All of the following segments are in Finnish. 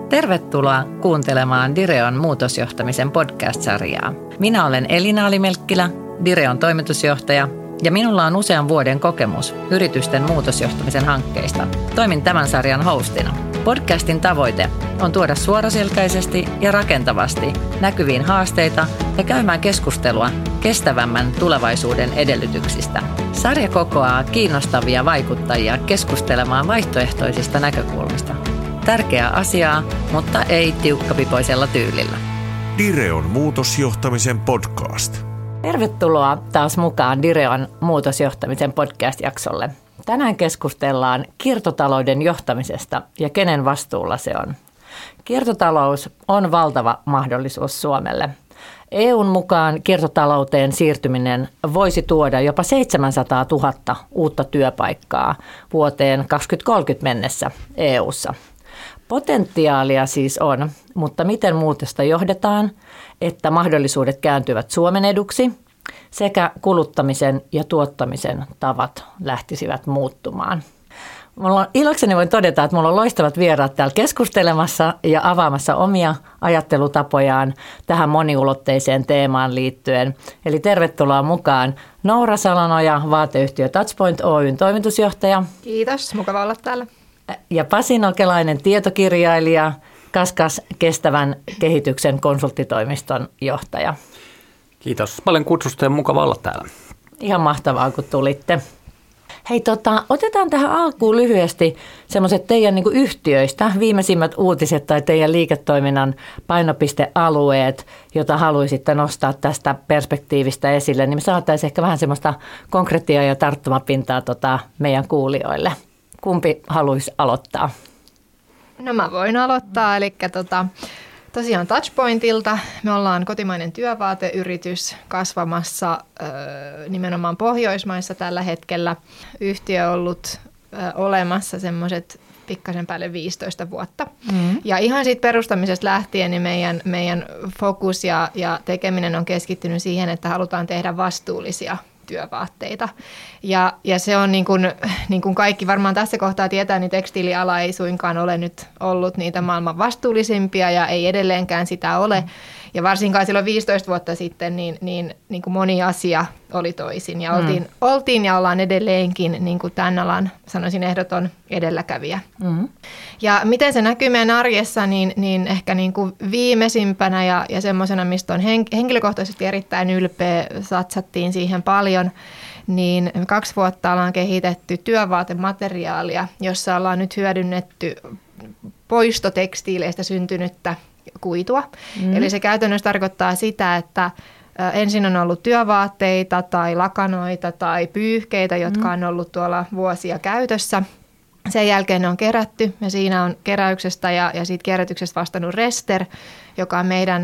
Tervetuloa kuuntelemaan Direon muutosjohtamisen podcast-sarjaa. Minä olen Elina Alimelkkilä, Direon toimitusjohtaja, ja minulla on usean vuoden kokemus yritysten muutosjohtamisen hankkeista. Toimin tämän sarjan hostina. Podcastin tavoite on tuoda suoraselkäisesti ja rakentavasti näkyviin haasteita ja käymään keskustelua kestävämmän tulevaisuuden edellytyksistä. Sarja kokoaa kiinnostavia vaikuttajia keskustelemaan vaihtoehtoisista näkökulmista. Tärkeää asiaa, mutta ei tiukkapipoisella tyylillä. Direon muutosjohtamisen podcast. Tervetuloa taas mukaan Direon muutosjohtamisen podcast-jaksolle. Tänään keskustellaan kiertotalouden johtamisesta ja kenen vastuulla se on. Kiertotalous on valtava mahdollisuus Suomelle. EUn mukaan kiertotalouteen siirtyminen voisi tuoda jopa 700 000 uutta työpaikkaa vuoteen 2030 mennessä EU:ssa. Potentiaalia siis on, mutta miten muutosta johdetaan, että mahdollisuudet kääntyvät Suomen eduksi sekä kuluttamisen ja tuottamisen tavat lähtisivät muuttumaan. Ilokseni voin todeta, että minulla on loistavat vieraat täällä keskustelemassa ja avaamassa omia ajattelutapojaan tähän moniulotteiseen teemaan liittyen. Eli tervetuloa mukaan Noora Salonoja, vaateyhtiö Touchpoint Oyn toimitusjohtaja. Kiitos, mukava olla täällä. Ja Pasi Nokelainen, tietokirjailija, Kaskas kestävän kehityksen konsulttitoimiston johtaja. Kiitos paljon kutsusta ja mukava olla täällä. Ihan mahtavaa, kun tulitte. Hei, otetaan tähän alkuun lyhyesti semmoiset teidän yhtiöistä, viimeisimmät uutiset tai teidän liiketoiminnan painopistealueet, jota haluaisitte nostaa tästä perspektiivistä esille, niin me saataisiin ehkä vähän semmoista konkretiaa ja tarttumapintaa meidän kuulijoille. Kumpi haluaisi aloittaa? No mä voin aloittaa, eli tosiaan Touchpointilta. Me ollaan kotimainen työvaateyritys kasvamassa nimenomaan Pohjoismaissa tällä hetkellä. Yhtiö on ollut olemassa semmoiset pikkasen päälle 15 vuotta. Ja ihan siitä perustamisesta lähtien niin meidän fokus ja tekeminen on keskittynyt siihen, että halutaan tehdä vastuullisia työvaatteita. Ja se on niin kuin kaikki varmaan tässä kohtaa tietää, niin tekstiiliala ei suinkaan ole nyt ollut niitä maailman vastuullisimpia ja ei edelleenkään sitä ole. Ja varsinkaan silloin 15 vuotta sitten niin kuin moni asia oli toisin ja oltiin ja ollaan edelleenkin niin kuin tämän alan, sanoisin, ehdoton edelläkävijä. Ja miten se näkyy meidän arjessa, niin ehkä niin kuin viimeisimpänä ja semmoisena, mistä on henkilökohtaisesti erittäin ylpeä, satsattiin siihen paljon, niin 2 vuotta ollaan kehitetty työvaatemateriaalia, jossa ollaan nyt hyödynnetty poistotekstiileistä syntynyttä kuitua. Eli se käytännössä tarkoittaa sitä, että ensin on ollut työvaatteita tai lakanoita tai pyyhkeitä, jotka on ollut tuolla vuosia käytössä. Sen jälkeen ne on kerätty ja siinä on keräyksestä ja siitä kierrätyksestä vastannut Rester, joka on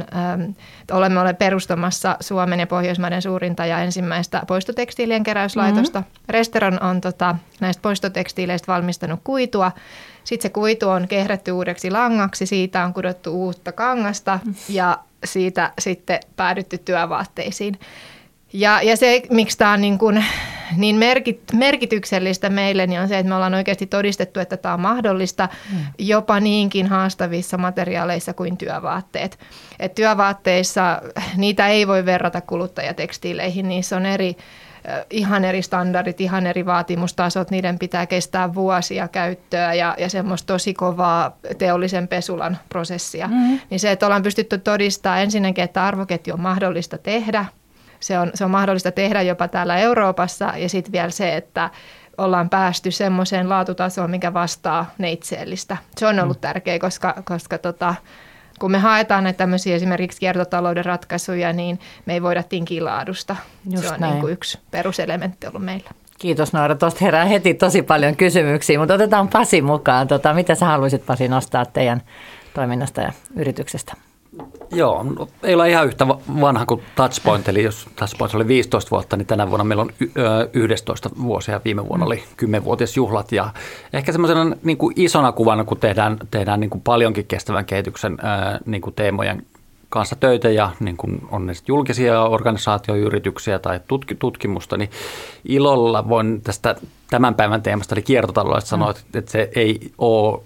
olemme perustamassa Suomen ja Pohjoismaiden suurinta ja ensimmäistä poistotekstiilien keräyslaitosta. Rester on näistä poistotekstiileistä valmistanut kuitua. Sitten se kuitu on kehrätty uudeksi langaksi, siitä on kudottu uutta kangasta ja siitä sitten päädytty työvaatteisiin. Ja se, miksi tämä on niin merkityksellistä meille, niin on se, että me ollaan oikeasti todistettu, että tämä on mahdollista jopa niinkin haastavissa materiaaleissa kuin työvaatteet. Et työvaatteissa niitä ei voi verrata kuluttajatekstiileihin, niissä on ihan eri standardit, ihan eri vaatimustasot, niiden pitää kestää vuosia käyttöä ja semmoista tosi kovaa teollisen pesulan prosessia. Niin se, että ollaan pystytty todistamaan ensinnäkin, että arvoketju on mahdollista tehdä, se on mahdollista tehdä jopa täällä Euroopassa ja sitten vielä se, että ollaan päästy semmoiseen laatutasoon, mikä vastaa neitseellistä. Se on ollut tärkeä, koska kun me haetaan näitä tämmöisiä esimerkiksi kiertotalouden ratkaisuja, niin me ei voida tinkiä laadusta. Se on yksi peruselementti ollut meillä. Kiitos Noora. Tuosta herää heti tosi paljon kysymyksiä, mutta otetaan Pasi mukaan. Mitä sä haluaisit, Pasi, nostaa teidän toiminnasta ja yrityksestä? Joo, ei ole ihan yhtä vanha kuin Touchpoint, eli jos Touchpoint oli 15 vuotta, niin tänä vuonna meillä on 11 vuosia ja viime vuonna oli 10-vuotisjuhlat. Ja ehkä semmoisena niin kuin isona kuvana, kun tehdään niin kuin paljonkin kestävän kehityksen niin kuin teemojen kanssa töitä ja niin kuin on ne julkisia organisaatioyrityksiä tai tutkimusta, niin ilolla voin tästä tämän päivän teemasta, eli kiertotaloudesta sanoa, että se ei ole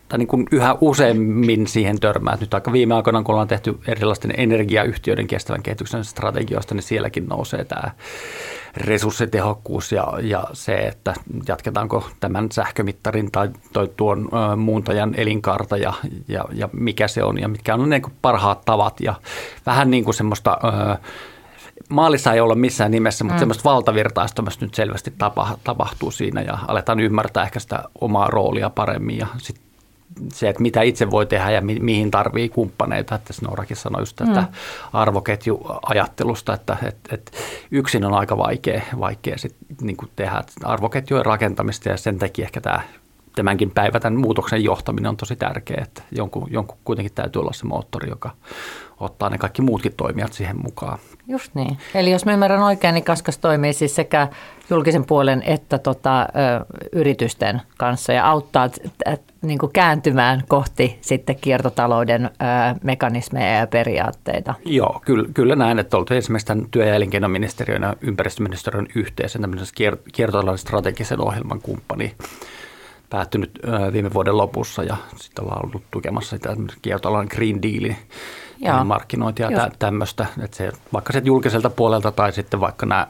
tai niin kuin yhä useammin siihen törmää. Nyt aika viime aikoina, kun ollaan tehty erilaisten energiayhtiöiden kestävän kehityksen strategioista, niin sielläkin nousee tämä resurssitehokkuus ja se, että jatketaanko tämän sähkömittarin tai tuon muuntajan elinkaarta ja mikä se on ja mitkä on ne parhaat tavat ja vähän niin kuin semmoista maalissa ei olla missään nimessä, mutta semmoista valtavirtaistumista nyt selvästi tapahtuu siinä ja aletaan ymmärtää ehkä sitä omaa roolia paremmin ja sitten se, että mitä itse voi tehdä ja mihin tarvii kumppaneita. Että Noorakin sanoi just tätä arvoketjuajattelusta, että yksin on aika vaikea sit niin kuin tehdä arvoketjujen rakentamista ja sen takia ehkä tämänkin tämän muutoksen johtaminen on tosi tärkeää, että jonkun kuitenkin täytyy olla se moottori, joka ottaa ne kaikki muutkin toimijat siihen mukaan. Just niin. Eli jos mä ymmärrän oikein, niin Kaskas toimii siis sekä julkisen puolen että yritysten kanssa ja auttaa niin kuin kääntymään kohti sitten kiertotalouden mekanismeja ja periaatteita. Joo, kyllä näin, että oltiin esimerkiksi tämän työ- ja elinkeinoministeriön ja ympäristöministeriön yhteisen tämmöisen kiertotalouden strategisen ohjelman kumppani päättynyt viime vuoden lopussa ja sitten ollaan ollut tukemassa sitä kiertotalouden Green Dealin markkinointia ja tämmöistä, että se, vaikka se julkiselta puolelta tai sitten vaikka nämä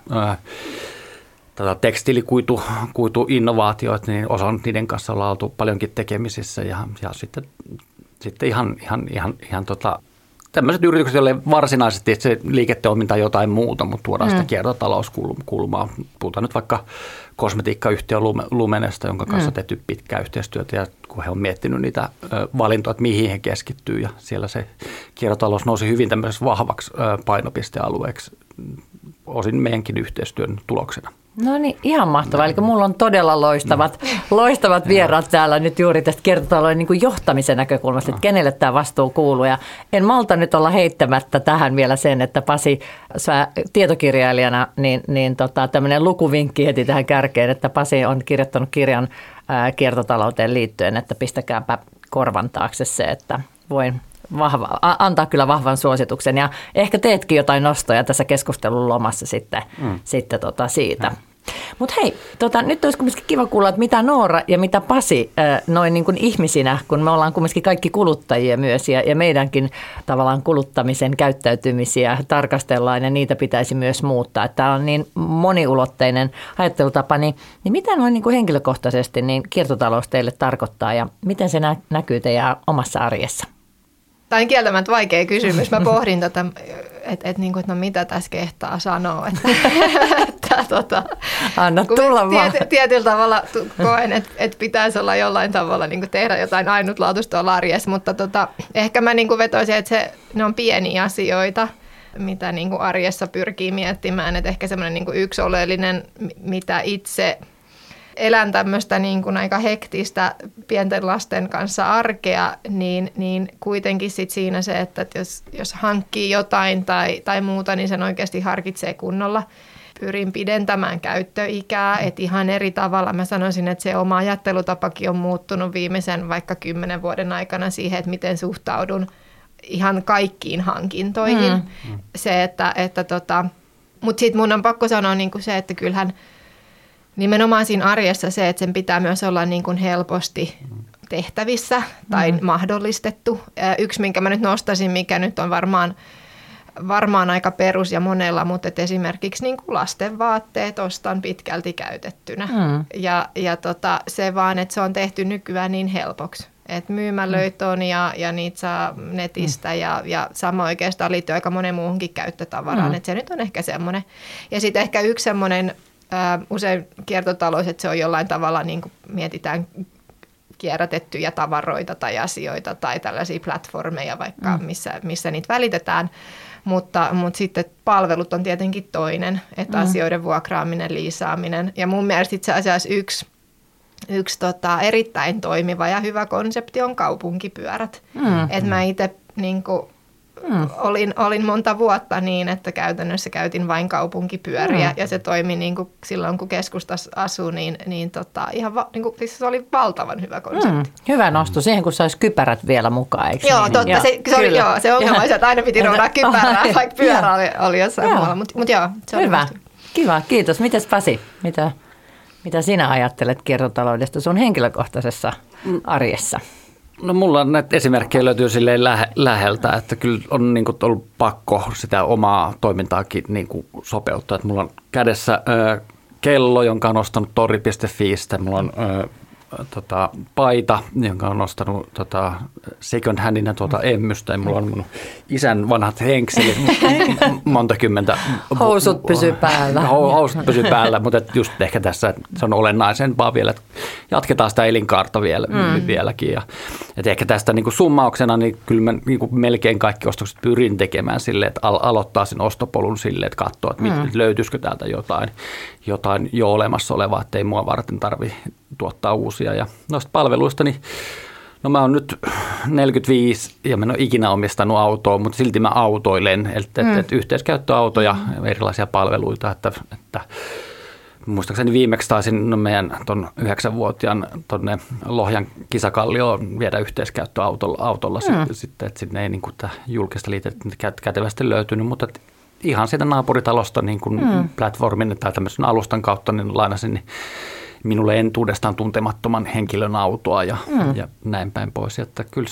tekstiilikuituinnovaatioita, niin osa niiden kanssa ollaan oltu paljonkin tekemisissä ja sitten ihan tämmöiset yritykset, joille varsinaisesti se liiketoiminta on jotain muuta, mutta tuodaan sitä kiertotalouskulmaa. Puhutaan nyt vaikka kosmetiikkayhtiö Lumenesta, jonka kanssa on tehty pitkää yhteistyötä ja kun he on miettinyt niitä valintoja, että mihin he keskittyy ja siellä se kiertotalous nousi hyvin tämmöisessä vahvaksi painopistealueeksi osin meidänkin yhteistyön tuloksena. No niin, ihan mahtavaa. Eli mulla on todella loistavat vieraat täällä nyt juuri tästä kiertotalouden niin kuin johtamisen näkökulmasta, että kenelle tämä vastuu kuuluu. Ja en malta nyt olla heittämättä tähän vielä sen, että Pasi, sä tietokirjailijana, niin tämmöinen lukuvinkki heti tähän kärkeen, että Pasi on kirjoittanut kirjan kiertotalouteen liittyen, että pistäkääpä korvan taakse se, että voin antaa kyllä vahvan suosituksen ja ehkä teetkin jotain nostoja tässä keskustelun lomassa sitten siitä. Mutta hei, nyt olisi kuitenkin kiva kuulla, että mitä Noora ja mitä Pasi noin niin kuin ihmisinä, kun me ollaan kuitenkin kaikki kuluttajia myös ja meidänkin tavallaan kuluttamisen käyttäytymisiä tarkastellaan ja niitä pitäisi myös muuttaa. Tämä on niin moniulotteinen ajattelutapa, niin mitä noin niin kuin henkilökohtaisesti niin kiertotalous teille tarkoittaa ja miten se näkyy teidän omassa arjessa? Tämä on kieltämättä vaikea kysymys. Mä pohdin että no mitä tässä kehtaa sanoa. Anna tulla vaan. Tietyllä tavalla koen, että pitäisi olla jollain tavalla niin tehdä jotain ainutlaatuista olla arjessa, mutta ehkä mä niin vetoisin, että ne on pieniä asioita, mitä niin arjessa pyrkii miettimään. Että ehkä semmoinen niin yksi oleellinen, mitä itse elän tämmöistä niin kuin aika hektistä pienten lasten kanssa arkea, niin kuitenkin sit siinä se, että jos hankkii jotain tai muuta, niin sen oikeasti harkitsee kunnolla. Pyrin pidentämään käyttöikää, että ihan eri tavalla. Mä sanoisin, että se oma ajattelutapakin on muuttunut viimeisen vaikka 10 vuoden aikana siihen, että miten suhtaudun ihan kaikkiin hankintoihin. Se, mutta sitten mun on pakko sanoa niin kuin se, että kyllähän nimenomaan siinä arjessa se, että sen pitää myös olla niin kuin helposti tehtävissä tai mahdollistettu. Yksi, minkä mä nyt nostasin, mikä nyt on varmaan aika perus ja monella, mutta esimerkiksi niin kuin lasten vaatteet ostan pitkälti käytettynä. Ja se vaan, että se on tehty nykyään niin helpoksi. Että myymälöitä on ja niitä saa netistä ja sama oikeastaan liittyy aika monen muuhunkin käyttötavaraan. Että se nyt on ehkä semmoinen. Ja sitten ehkä yksi semmoinen usein kiertotalous, että se on jollain tavalla, niin kuin mietitään kierrätettyjä tavaroita tai asioita tai tällaisia platformeja vaikka, missä niitä välitetään. Mutta sitten palvelut on tietenkin toinen, että asioiden vuokraaminen, liisaaminen. Ja mun mielestä itse asiassa yksi erittäin toimiva ja hyvä konsepti on kaupunkipyörät. Että mä itse olin monta vuotta niin, että käytännössä käytin vain kaupunkipyöriä ja se toimi niin kuin silloin, kun keskustassa asui, siis se oli valtavan hyvä konsepti. Hyvä nosto siihen, kun saisi kypärät vielä mukaan, eikö Joo, niin? totta. Se ongelma oli, että aina piti roudaa kypärää, vaikka pyörä oli jossain muualla. Mutta joo, se oli hyvä. Kiva, kiitos. Mites Pasi, mitä sinä ajattelet kiertotaloudesta sun henkilökohtaisessa arjessa? No mulla näitä esimerkkejä löytyy silleen läheltä, että kyllä on niin kuin ollut pakko sitä omaa toimintaakin niin kuin sopeuttaa. Että mulla on kädessä kello, jonka on ostanut tori.fiistä. Mulla on paita, jonka on ostanut second handina Emmystä. Ja mulla on mun isän vanhat henkselit, monta kymmentä. Housut pysyy päällä. Housut pysyy päällä, mutta just ehkä tässä se on olennaisempaa vielä, että jatketaan sitä elinkaarta vieläkin. Ja, että ehkä tästä niin kuin summauksena, niin kyllä mä niin kuin melkein kaikki ostokset pyrin tekemään silleen, että aloittaa sen ostopolun silleen, että katsoo, että löytyisikö täältä jotain jo olemassa olevaa, että ei mua varten tarvitse tuottaa uusia. Ja noista palveluista, niin no mä oon nyt 45 ja mä en ole ikinä omistanut autoa, mutta silti mä autoilen, että yhteiskäyttöautoja, erilaisia palveluita, että muistaakseni viimeksi taisin meidän ton 9-vuotiaan tonne Lohjan kisakallioon viedä yhteiskäyttöautolla sitten, että sinne ei niin kuin julkista liitettä kätevästi löytynyt, mutta ihan siitä naapuritalosta niin kuin platformin tai tämmöisen alustan kautta niin lainasin minulle entuudestaan tuntemattoman henkilön autoa ja näin päin pois. Että kyllä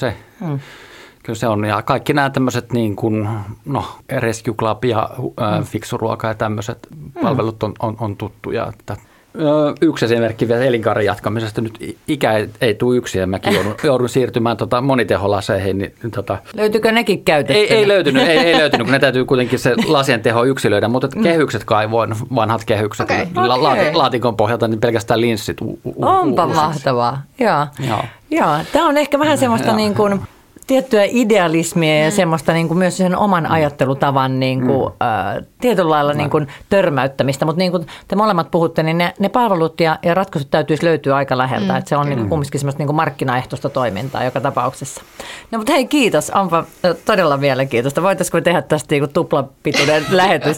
se on. Ja kaikki nämä tämmöiset niin kuin, Rescue Club ja Fiksuruoka ja tämmöiset palvelut on tuttuja. Että yksi esimerkki vielä elinkaaren jatkamisesta. Nyt ikä ei tule yksin ja mäkin joudun siirtymään moniteholaseihin. Niin, löytyykö nekin käytettynä? Ei löytynyt, kun ne täytyy kuitenkin se lasien teho yksilöidä, mutta kehykset kaivoin, vanhat kehykset. Laatikon pohjalta niin pelkästään linssit. Onpa mahtavaa, joo. Tämä on ehkä vähän semmoista niin kuin tiettyä idealismia ja semmoista niin kuin myös sen oman ajattelutavan niin kuin, tietyllä lailla niin kuin törmäyttämistä, mutta niin kuin te molemmat puhutte, niin ne palvelut ja ratkaisut täytyisi löytyä aika läheltä, että se on niin kuin kumminkin semmoista niin kuin markkinaehtoista toimintaa joka tapauksessa. No mutta hei, kiitos, onpa todella mielenkiintoista. Voitaisiko me tehdä tästä niin kuin tuplapituinen lähetys,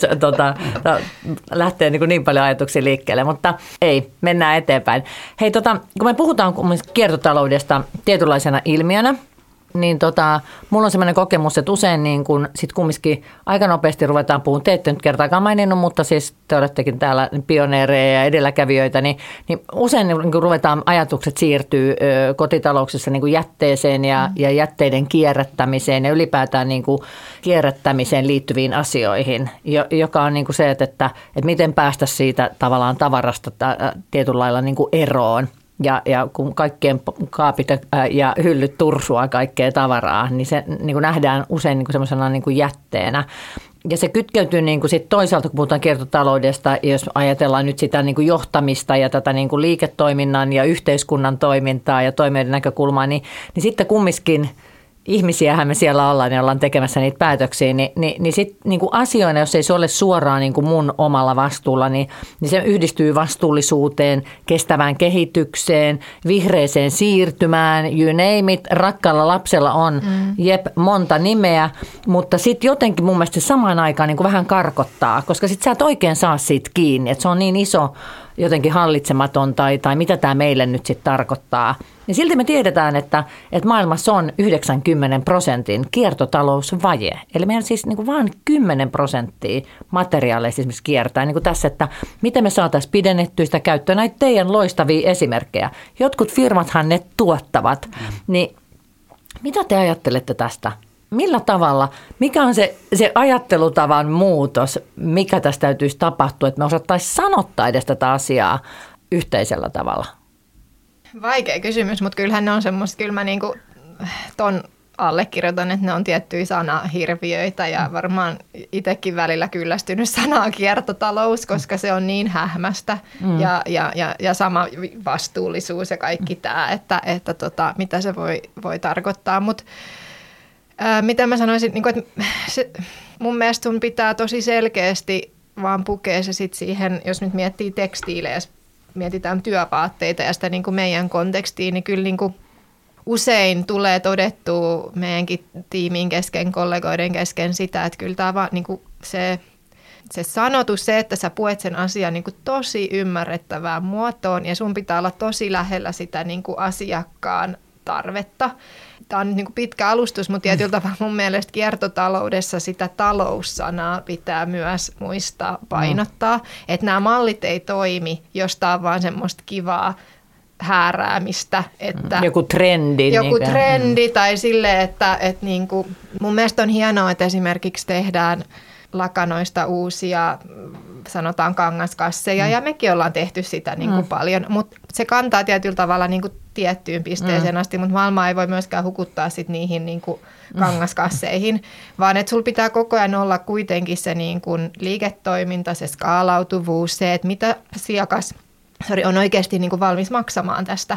lähtee niin paljon ajatuksia liikkeelle, mutta ei, mennään eteenpäin. Hei, kun me puhutaan kiertotaloudesta tietynlaisena ilmiönä, niin mulla on sellainen kokemus, että usein niin kun sit kumminkin aika nopeasti ruvetaan puhumaan, te ette nyt kertaakaan maininnut, mutta siis te olettekin täällä pioneereja ja edelläkävijöitä, niin usein niin kun ruvetaan ajatukset siirtyy kotitalouksissa niin kun jätteeseen ja jätteiden kierrättämiseen ja ylipäätään niin kun kierrättämiseen liittyviin asioihin, joka on niin kun se, että miten päästä siitä tavallaan tavarasta tietyllä lailla niin kun eroon. Ja kun kaikkien kaapit ja hyllyt tursua kaikkea tavaraa, niin se niin kuin nähdään usein niin kuin semmoisena niin kuin jätteenä. Ja se kytkeytyy niin kuin sit toisaalta, kun puhutaan kiertotaloudesta, jos ajatellaan nyt sitä niin kuin johtamista ja tätä niin kuin liiketoiminnan ja yhteiskunnan toimintaa ja toimijoiden näkökulmaa, niin sitten kumminkin ihmisiähän me siellä ollaan ja ollaan tekemässä niitä päätöksiä, niin sitten niin asioina, jos ei se ole suoraan niin kuin mun omalla vastuulla, niin se yhdistyy vastuullisuuteen, kestävään kehitykseen, vihreeseen siirtymään, you name it. Rakkaalla lapsella on monta nimeä, mutta sitten jotenkin mun mielestä samaan aikaan niin kuin vähän karkottaa, koska sitten sä et oikein saa siitä kiinni, että se on niin iso jotenkin hallitsematon tai mitä tämä meille nyt sitten tarkoittaa. Ja silti me tiedetään, että maailmassa on 90% kiertotalousvaje. Eli meidän siis niin kuin vain 10% materiaaleista esimerkiksi kiertää. Niin kuin tässä, että miten me saataisiin pidennettyä sitä käyttöön. Näitä teidän loistavia esimerkkejä. Jotkut firmathan ne tuottavat. Niin mitä te ajattelette tästä? Millä tavalla, mikä on se ajattelutavan muutos, mikä tästä täytyisi tapahtua, että me osattaisiin sanottaa edes tätä asiaa yhteisellä tavalla? Vaikea kysymys, mutta kyllähän ne on semmoista, kyllä mä niinku ton allekirjoitan, että ne on tiettyjä sanahirviöitä ja varmaan itsekin välillä kyllästynyt sanaa kiertotalous, koska se on niin hähmästä ja sama vastuullisuus ja kaikki tämä, että mitä se voi tarkoittaa, mutta mitä mä sanoisin, niin kuin, että mun mielestä sun pitää tosi selkeästi vaan pukea se sit siihen, jos nyt miettii tekstiilejä, jos mietitään työvaatteita ja sitä niin kuin meidän kontekstiin, niin kyllä niin kuin usein tulee todettua meidänkin tiimiin kesken, kollegoiden kesken sitä, että kyllä tämä vaan niin kuin se sanotus, se, että sä puet sen asian niin kuin tosi ymmärrettävään muotoon ja sun pitää olla tosi lähellä sitä niin kuin asiakkaan tarvetta. Tämä on nyt niin kuin pitkä alustus, mutta tietyllä tavalla mun mielestä kiertotaloudessa sitä taloussanaa pitää myös muistaa painottaa. Että nämä mallit ei toimi, jos tämä on vaan semmoista kivaa hääräämistä. Että joku trendi. Joku trendi tai silleen, että niin kuin, mun mielestä on hienoa, että esimerkiksi tehdään lakanoista uusia, sanotaan kangaskasseja, ja mekin ollaan tehty sitä niin kuin paljon, mutta se kantaa tietyllä tavalla niin kuin tiettyyn pisteeseen asti, mutta maailmaa ei voi myöskään hukuttaa sit niihin niin kuin kangaskasseihin, vaan että sulla pitää koko ajan olla kuitenkin se niin kuin liiketoiminta, se skaalautuvuus, se, että mitä asiakas on oikeasti niin kuin valmis maksamaan tästä.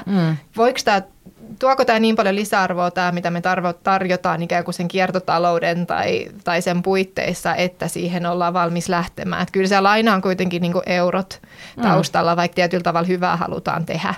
Tuoko tämä niin paljon lisäarvoa, tämä, mitä me tarjotaan ikään kuin sen kiertotalouden tai sen puitteissa, että siihen ollaan valmis lähtemään. Että kyllä se laina on kuitenkin niin kuin eurot taustalla, vaikka tietyllä tavalla hyvää halutaan tehdä.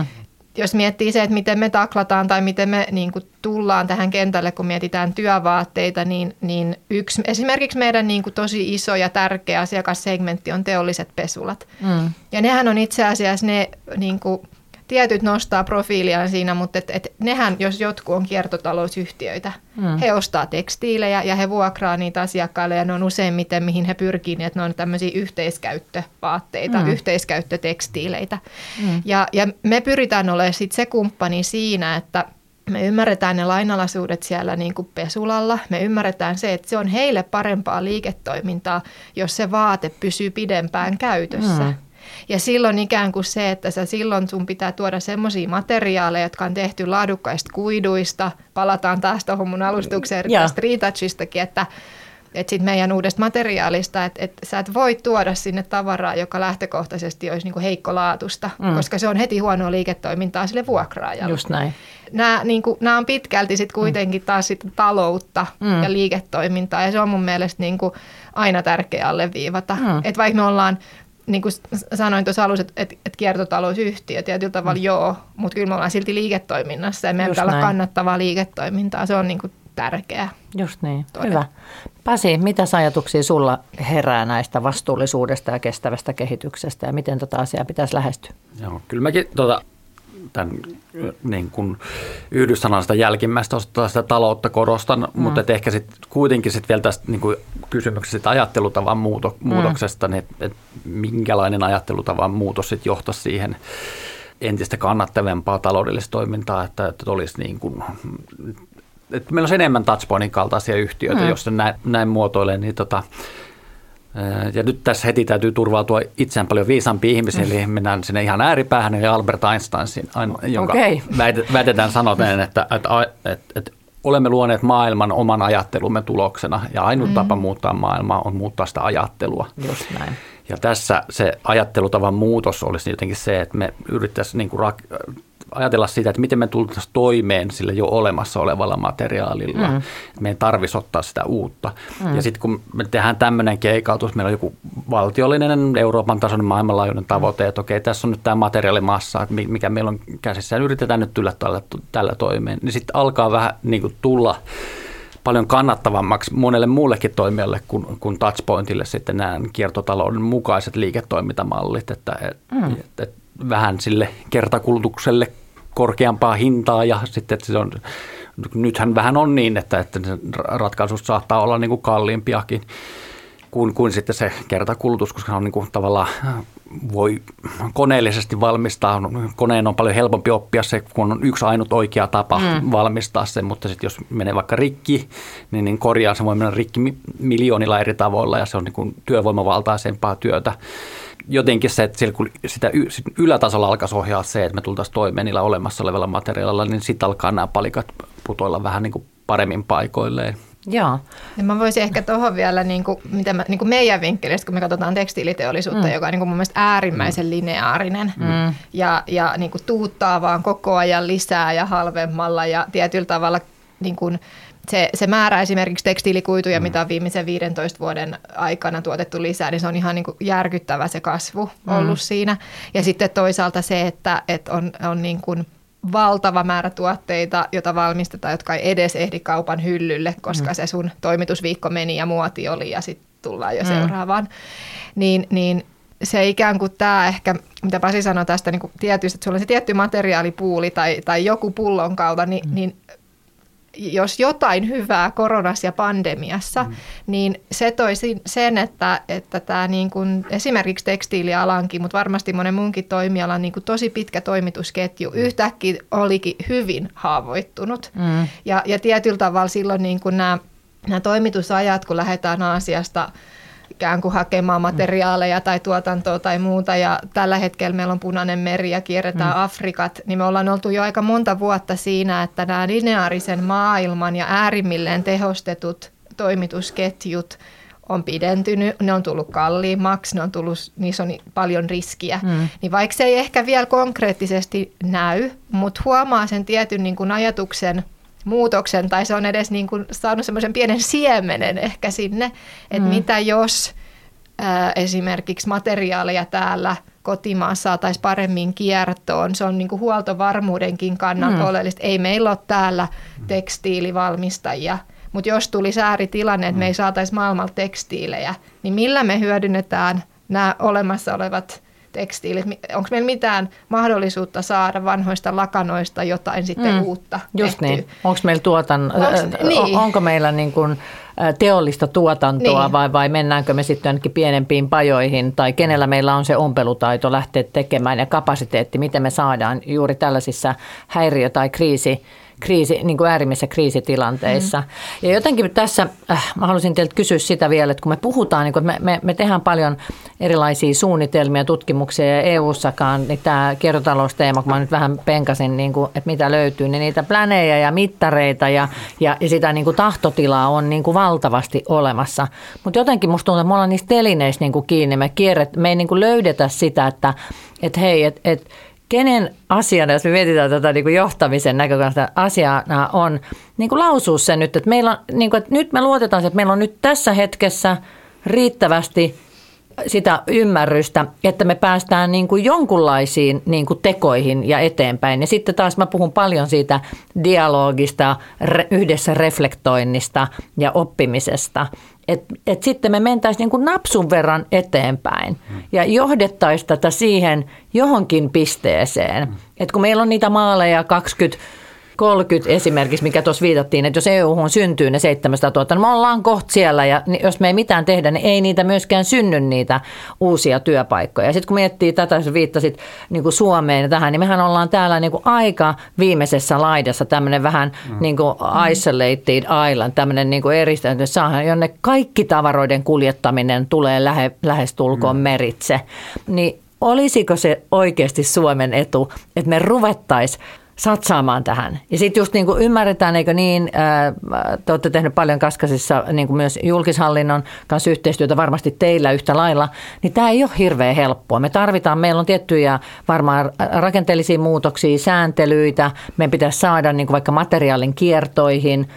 Jos miettii se, että miten me taklataan tai miten me niin kuin tullaan tähän kentälle, kun mietitään työvaatteita, niin esimerkiksi meidän niin kuin tosi iso ja tärkeä asiakassegmentti on teolliset pesulat. Ja nehän on itse asiassa ne niin kuin tietyt nostaa profiiliaan siinä, mutta nehän, jos jotkut on kiertotalousyhtiöitä, he ostaa tekstiilejä ja he vuokraa niitä asiakkaille ja ne on useimmiten, mihin he pyrkii, niin että ne on tämmöisiä yhteiskäyttövaatteita, yhteiskäyttötekstiileitä. Ja me pyritään olemaan sitten se kumppani siinä, että me ymmärretään ne lainalaisuudet siellä niin kuin pesulalla. Me ymmärretään se, että se on heille parempaa liiketoimintaa, jos se vaate pysyy pidempään käytössä. Ja silloin ikään kuin se, että silloin sun pitää tuoda semmoisia materiaaleja, jotka on tehty laadukkaista kuiduista. Palataan taas tuohon mun alustukseen tästä retouchistakin, että sit meidän uudesta materiaalista, että sä et voi tuoda sinne tavaraa, joka lähtökohtaisesti olisi niinku heikkolaatusta, koska se on heti huonoa liiketoimintaa sille vuokraajalle. Just näin. Nämä on pitkälti sit kuitenkin taas sit taloutta ja liiketoimintaa, ja se on mun mielestä niinku aina tärkeää alleviivata. Että vaikka me ollaan, niin kuin sanoin tuossa alussa, että kiertotalousyhtiö tietyllä tavalla joo, mutta kyllä me ollaan silti liiketoiminnassa ja meidän pitää olla kannattavaa liiketoimintaa. Se on niin kuin tärkeää. Just niin, hyvä. Pasi, mitä ajatuksia sulla herää näistä vastuullisuudesta ja kestävästä kehityksestä ja miten tota asiaa pitäisi lähestyä? Joo, kyllä mäkin tämän niin kuin yhdyssanasta jälkimmäistä sitä taloutta korostan, mutta ehkä kuitenkin vielä tästä niin kuin kysymyksestä ajattelutavan muutoksesta, niin että minkälainen ajattelutavan muutos sitten johtaisi siihen entistä kannattavampaa taloudellista toimintaa, että olisi niin kuin, että meillä olisi enemmän Touchpointin kaltaisia yhtiöitä, jos se näin muotoilee, niin ja nyt tässä heti täytyy turvautua itseään paljon viisaampiin ihmisiin, eli mennään sinne ihan ääripäähän, eli Albert Einstein, jonka väitetään sanoten, että olemme luoneet maailman oman ajattelumme tuloksena, ja ainut tapa muuttaa maailmaa on muuttaa sitä ajattelua. Just näin. Ja tässä se ajattelutavan muutos olisi jotenkin se, että me yrittäisiin niin kuin ajatella sitä, että miten me tultaisiin toimeen sillä jo olemassa olevalla materiaalilla. Me ei tarvitsisi ottaa sitä uutta. Ja sitten kun me tehdään tämmöinen keikautus, meillä on joku valtiollinen Euroopan tasoinen maailmanlaajuinen tavoite, että okei, tässä on nyt tämä materiaalimassa, mikä meillä on käsissä, ja yritetään nyt tulla tällä toimeen. Niin sitten alkaa vähän niin kuin tulla paljon kannattavammaksi monelle muullekin toimijalle kuin Touchpointille sitten nämä kiertotalouden mukaiset liiketoimintamallit, että vähän sille kertakulutukselle korkeampaa hintaa ja sitten että se on, nythän vähän on niin, että ratkaisut saattaa olla niin kuin kalliimpiakin kuin sitten se kertakulutus, koska on niin kuin tavallaan voi koneellisesti valmistaa. Koneen on paljon helpompi oppia se, kun on yksi ainut oikea tapa valmistaa se, mutta sitten jos menee vaikka rikki, niin korjaa se voi mennä rikki miljoonilla eri tavoilla ja se on niin kuin työvoimavaltaisempaa työtä. Jotenkin se, että kun sitä ylätasolla alkaisi ohjaa se, että me tultaisiin toimeen niillä olemassa olevilla materiaalilla, niin sitten alkaa nämä palikat putoilla vähän niin kuin paremmin paikoilleen. Joo. Ja mä voisin ehkä tuohon vielä, niin kuin meidän vinkkelistä, kun me katsotaan tekstiiliteollisuutta, joka on niin kuin mun mielestä äärimmäisen lineaarinen ja niin kuin tuuttaa vaan koko ajan lisää ja halvemmalla ja tietyllä tavalla niin kuin se määrä esimerkiksi tekstiilikuituja, mitä on viimeisen 15 vuoden aikana tuotettu lisää, niin se on ihan niin kuin järkyttävä se kasvu ollut siinä. Ja sitten toisaalta se, että on niin kuin valtava määrä tuotteita, joita valmistetaan, jotka ei edes ehdi kaupan hyllylle, koska se sun toimitusviikko meni ja muoti oli ja sitten tullaan jo seuraavaan. Niin se ikään kuin tämä ehkä, mitä Pasi sanoi tästä niin kuin tietysti, että sulla on se tietty materiaalipuuli tai joku pullonkaula, niin jos jotain hyvää koronassa ja pandemiassa, niin se toi sen, että tämä niin kuin esimerkiksi tekstiilialankin, mutta varmasti monen muunkin toimialan niin kuin tosi pitkä toimitusketju yhtäkkiä olikin hyvin haavoittunut. Ja tietyllä tavalla silloin niin kuin nämä toimitusajat, kun lähdetään Aasiasta ikään kuin hakemaan materiaaleja tai tuotantoa tai muuta, ja tällä hetkellä meillä on Punainen meri ja kierretään Afrikat, niin me ollaan oltu jo aika monta vuotta siinä, että nämä lineaarisen maailman ja äärimmilleen tehostetut toimitusketjut on pidentynyt, ne on tullut kalliimmaksi, niissä on paljon riskiä. Niin vaikka se ei ehkä vielä konkreettisesti näy, mutta huomaa sen tietyn niin kuin ajatuksen muutoksen, tai se on edes niin kuin saanut semmoisen pienen siemenen ehkä sinne, että mitä jos esimerkiksi materiaaleja täällä kotimaassa saataisiin paremmin kiertoon. Se on niin kuin huoltovarmuudenkin kannalta oleellista. Ei meillä ole täällä tekstiilivalmistajia, mutta jos tulisi ääritilanne, että me ei saataisi maailmalta tekstiilejä, niin millä me hyödynnetään nämä olemassa olevat tekstiilit? Onko meillä mitään mahdollisuutta saada vanhoista lakanoista jotain sitten uutta just tehtyä? niin. Onko meillä onko meillä niin kuin teollista tuotantoa vai mennäänkö me sitten ainakin pienempiin pajoihin tai kenellä meillä on se ompelutaito lähteä tekemään ja kapasiteetti, miten me saadaan juuri tällaisissa häiriö- tai niin kuin äärimmäisissä kriisitilanteissa. Ja jotenkin tässä mä haluaisin teiltä kysyä sitä vielä, että kun me puhutaan, niin kun me tehdään paljon erilaisia suunnitelmia, tutkimuksia ja EU-sakaan, niin tämä kiertotalousteema, kun mä nyt vähän penkasin, niin kuin, että mitä löytyy, niin niitä planeja ja mittareita ja sitä niin kuin tahtotilaa on niin kuin valtavasti olemassa. Mutta jotenkin musta tuntuu, että me ollaan niissä telineissä niin kuin kiinni, me ei niin kuin löydetä sitä, että hei, kenen asiana, jos me mietitään tätä niin kuin johtamisen näkökulmasta, asiana on niin kuin lausua se nyt, että meillä on, niin kuin, että nyt me luotetaan, että meillä on nyt tässä hetkessä riittävästi sitä ymmärrystä, että me päästään niin kuin jonkunlaisiin niin kuin tekoihin ja eteenpäin. Ja sitten taas mä puhun paljon siitä dialogista, yhdessä reflektoinnista ja oppimisesta. Että sitten me mentäisiin niin kuin napsun verran eteenpäin ja johdettaisiin tätä siihen johonkin pisteeseen. Että kun meillä on niitä maaleja 2030 esimerkiksi, mikä tuossa viitattiin, että jos EU-hun syntyy ne 700 000, niin me ollaan kohta siellä ja jos me ei mitään tehdä, niin ei niitä myöskään synny niitä uusia työpaikkoja. Ja sitten kun miettii tätä, jos viittasit niin kuin Suomeen ja tähän, niin mehän ollaan täällä niin kuin aika viimeisessä laidassa, tämmöinen vähän niin kuin isolated island, tämmöinen niin kuin eristäytynyt saha, jonne kaikki tavaroiden kuljettaminen tulee lähestulkoon meritse. Niin olisiko se oikeasti Suomen etu, että me ruvettaisiin satsaamaan tähän. Ja sitten just niin kuin ymmärretään, eikö niin, te olette tehneet paljon Kaskasissa niin kuin myös julkishallinnon kanssa yhteistyötä, varmasti teillä yhtä lailla, niin tämä ei ole hirveän helppoa. Meillä on tiettyjä varmaan rakenteellisia muutoksia, sääntelyitä, meidän pitäisi saada niin kuin vaikka materiaalin kiertoihin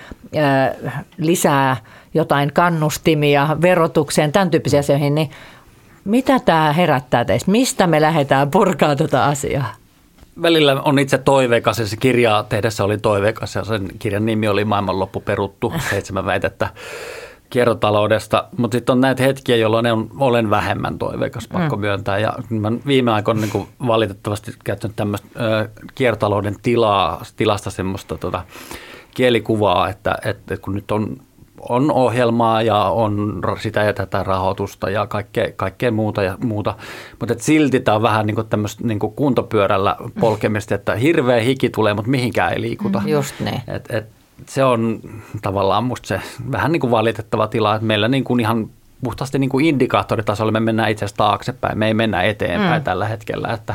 lisää jotain kannustimia verotukseen, tämän tyyppisiä asioihin, niin mitä tämä herättää teissä? Mistä me lähdetään purkaa tätä asiaa? Välillä on itse toiveikas ja se kirjaa tehdessä oli toiveikas ja sen kirjan nimi oli Maailmanloppu peruttu, 7 väitettä kiertotaloudesta. Mutta sitten on näitä hetkiä, jolloin olen vähemmän toiveikas, pakko myöntää. Ja mä viime aikoina niin valitettavasti käyttänyt tämmöistä kiertotalouden tilasta semmoista kielikuvaa, että kun nyt on ohjelmaa ja on sitä ja tätä rahoitusta ja kaikkea muuta. Mutta silti tämä on vähän niin kuin tämmöistä niin kuin kuntopyörällä polkemista, että hirveä hiki tulee, mutta mihinkään ei liikuta. Just niin. Se on tavallaan musta se vähän niin kuin valitettava tila, että meillä niin kuin ihan puhtaasti niin kuin indikaattoritasolla me mennään itse asiassa taaksepäin, me ei mennä eteenpäin tällä hetkellä, että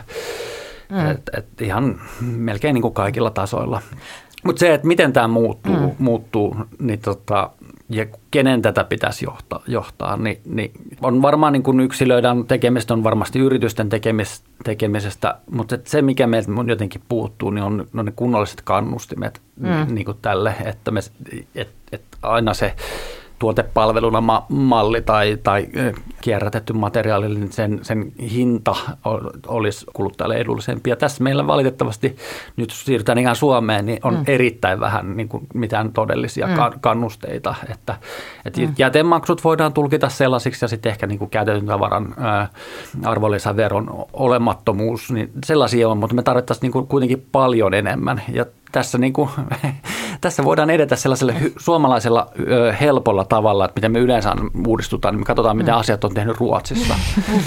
ihan melkein niin kuin kaikilla tasoilla. Mutta se, että miten tämä muuttuu niin ja kenen tätä pitäisi johtaa, niin on varmaan niin kuin yksilöiden tekemistä, on varmasti yritysten tekemisestä, mutta se, mikä meiltä jotenkin puuttuu, niin on ne kunnolliset kannustimet niin kuin tälle, että aina se tuotepalveluna malli tai kierrätetty materiaali, niin sen hinta olisi kuluttajalle edullisempi. Ja tässä meillä valitettavasti, nyt siirrytään ihan Suomeen, niin on erittäin vähän niin kuin mitään todellisia kannusteita. Että jätemaksut voidaan tulkita sellaisiksi ja sitten ehkä niin kuin käytetyn tavaran arvonlisäveron olemattomuus, niin sellaisia on, mutta me tarvittaisiin niin kuin kuitenkin paljon enemmän. Ja tässä niin kuin tässä voidaan edetä sellaisella suomalaisella helpolla tavalla, että miten me yleensä uudistutaan, niin me katsotaan, miten asiat on tehnyt Ruotsissa.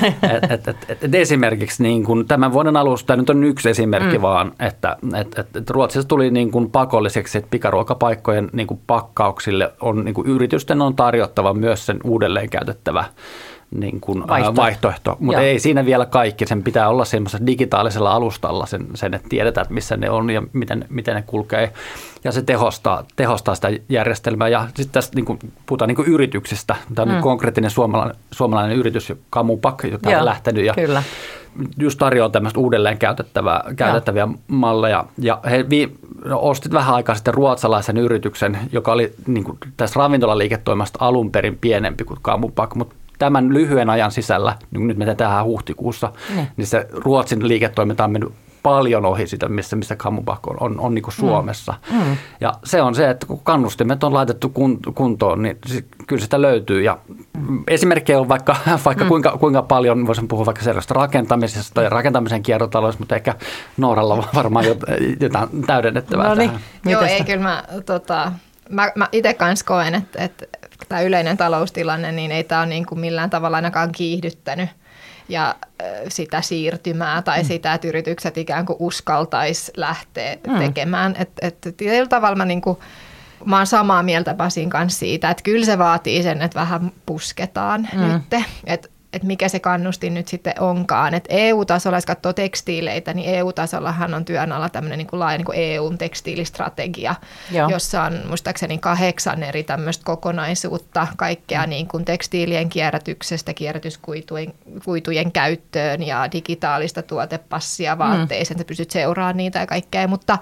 Esimerkiksi niin kuin tämän vuoden alusta, nyt on yksi esimerkki vaan, että Ruotsissa tuli niin kuin pakolliseksi, että pikaruokapaikkojen niin kuin pakkauksille on niin kuin yritysten on tarjottava myös sen uudelleen käytettävä niin kuin vaihtoehto. Mutta ei siinä vielä kaikki. Sen pitää olla semmoisella digitaalisella alustalla sen, että tiedetään, että missä ne on ja miten ne kulkee. Ja se tehostaa sitä järjestelmää. Ja sitten tässä niin kuin, puhutaan niin kuin yrityksistä. Tämä on konkreettinen suomalainen yritys, Kamupak, joka on lähtenyt. Ja kyllä. Just tarjoaa tämmöistä uudelleen käytettäviä malleja. Ja he ostit vähän aikaa sitten ruotsalaisen yrityksen, joka oli niin kuin tästä ravintolaliiketoimasta alun perin pienempi kuin Kamupak, mutta tämän lyhyen ajan sisällä, nyt me tehdään huhtikuussa, niin se Ruotsin liiketoiminta on mennyt paljon ohi sitä, missä Kamupak on niin kuin Suomessa. Ja se on se, että kun kannustimet on laitettu kuntoon, niin kyllä sitä löytyy. Ja esimerkkejä on vaikka kuinka paljon, voisin puhua vaikka sellaista rakentamisesta tai rakentamisen kiertotaloudesta, mutta ehkä Nooralla varmaan jotain täydennettävää tähän. Joo, ei kyllä mä itse kanssa koen, että tämä yleinen taloustilanne, niin ei tämä ole niin kuin millään tavalla ainakaan kiihdyttänyt ja sitä siirtymää tai sitä, että yritykset ikään kuin uskaltaisi lähteä tekemään. Että tietyllä tavalla mä oon samaa mieltä Pasin kanssa siitä, että kyllä se vaatii sen, että vähän pusketaan nyt. Että mikä se kannustin nyt sitten onkaan. Että EU-tasolla, jos katsoo tekstiileitä, niin EU-tasollahan on työn alla tämmöinen niin laaja niin EU-tekstiilistrategia, jossa on muistaakseni 8 eri tämmöistä kokonaisuutta, kaikkea niin kuin tekstiilien kierrätyksestä, kierrätyskuitujen käyttöön ja digitaalista tuotepassia vaatteisiin, että pystyt seuraamaan niitä ja kaikkea, mutta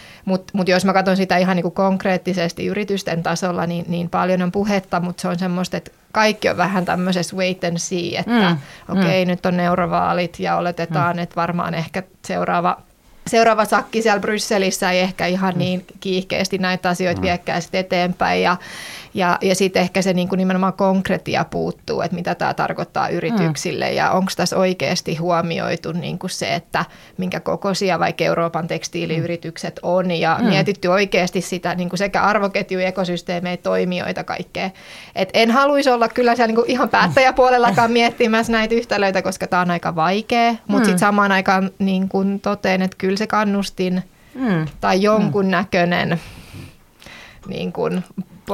jos mä katson sitä ihan niin kuin konkreettisesti yritysten tasolla, niin paljon on puhetta, mutta se on semmoista, että kaikki on vähän tämmöisessä wait and see, että nyt on eurovaalit ja oletetaan, että varmaan ehkä seuraava sakki siellä Brysselissä ei ehkä ihan niin kiihkeästi näitä asioita viekään sitten eteenpäin ja sitten ehkä se niin kuin nimenomaan konkretia puuttuu, että mitä tämä tarkoittaa yrityksille ja onko tässä oikeasti huomioitu niin kuin se, että minkä kokoisia vaikka Euroopan tekstiiliyritykset on ja mietitty oikeasti sitä niin kuin sekä arvoketjuja, ekosysteemeitä, toimijoita, kaikkea. Et en haluaisi olla kyllä siellä niin kuin ihan päättäjäpuolellakaan miettimässä näitä yhtälöitä, koska tämä on aika vaikea, mutta sitten samaan aikaan niin kuin toteen, että kyllä se kannustin tai jonkun näköinen niin kuin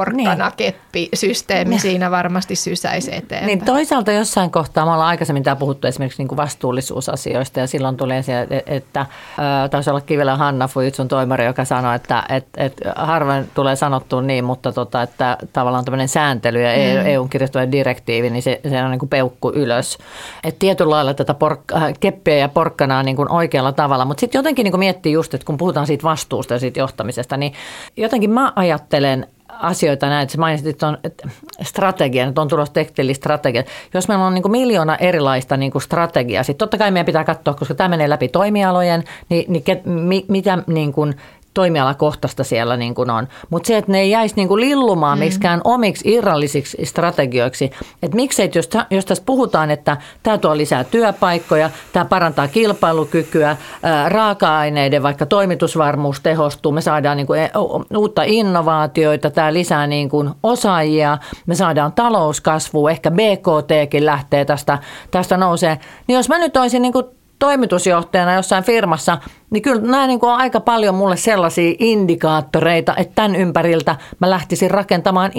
porkkana-keppi-systeemi siinä varmasti sysäisi eteenpäin. Niin toisaalta jossain kohtaa, me ollaan aikaisemmin puhuttu esimerkiksi niin kuin vastuullisuusasioista ja silloin tuli esille, että taisi olla Kivelän Hanna Fujitsun toimari, joka sanoi, että harvoin tulee sanottua niin, mutta että tavallaan tämmöinen sääntely ja EUn kirjastojen direktiivi, niin se on niin kuin peukku ylös. Että tietyllä lailla tätä keppiä ja porkkanaa niin kuin oikealla tavalla, mutta sitten jotenkin niin kuin miettii just, että kun puhutaan siitä vastuusta ja siitä johtamisesta, niin jotenkin mä ajattelen asioita näin, että sä mainitsit, että on strategia, että on tulossa tekstiilistrategia. Jos meillä on niin kuin 1 000 000 erilaista niin kuin strategiaa, sitten totta kai meidän pitää katsoa, koska tämä menee läpi toimialojen, niin mitä niin kuin toimialakohtaista siellä niin kuin on. Mutta se, että ne ei jäisi niin kuin lillumaan miksikään omiksi irrallisiksi strategioiksi. Että miksei, jos tässä puhutaan, että tämä tuo lisää työpaikkoja, tämä parantaa kilpailukykyä, raaka-aineiden vaikka toimitusvarmuus tehostuu, me saadaan niin kuin uutta innovaatioita, tämä lisää niin kuin osaajia, me saadaan talouskasvua, ehkä BKTkin lähtee tästä nousee. Niin jos mä nyt olisin niin kuin toimitusjohtajana jossain firmassa, niin kyllä nämä niin kuin on aika paljon mulle sellaisia indikaattoreita, että tämän ympäriltä mä lähtisin rakentamaan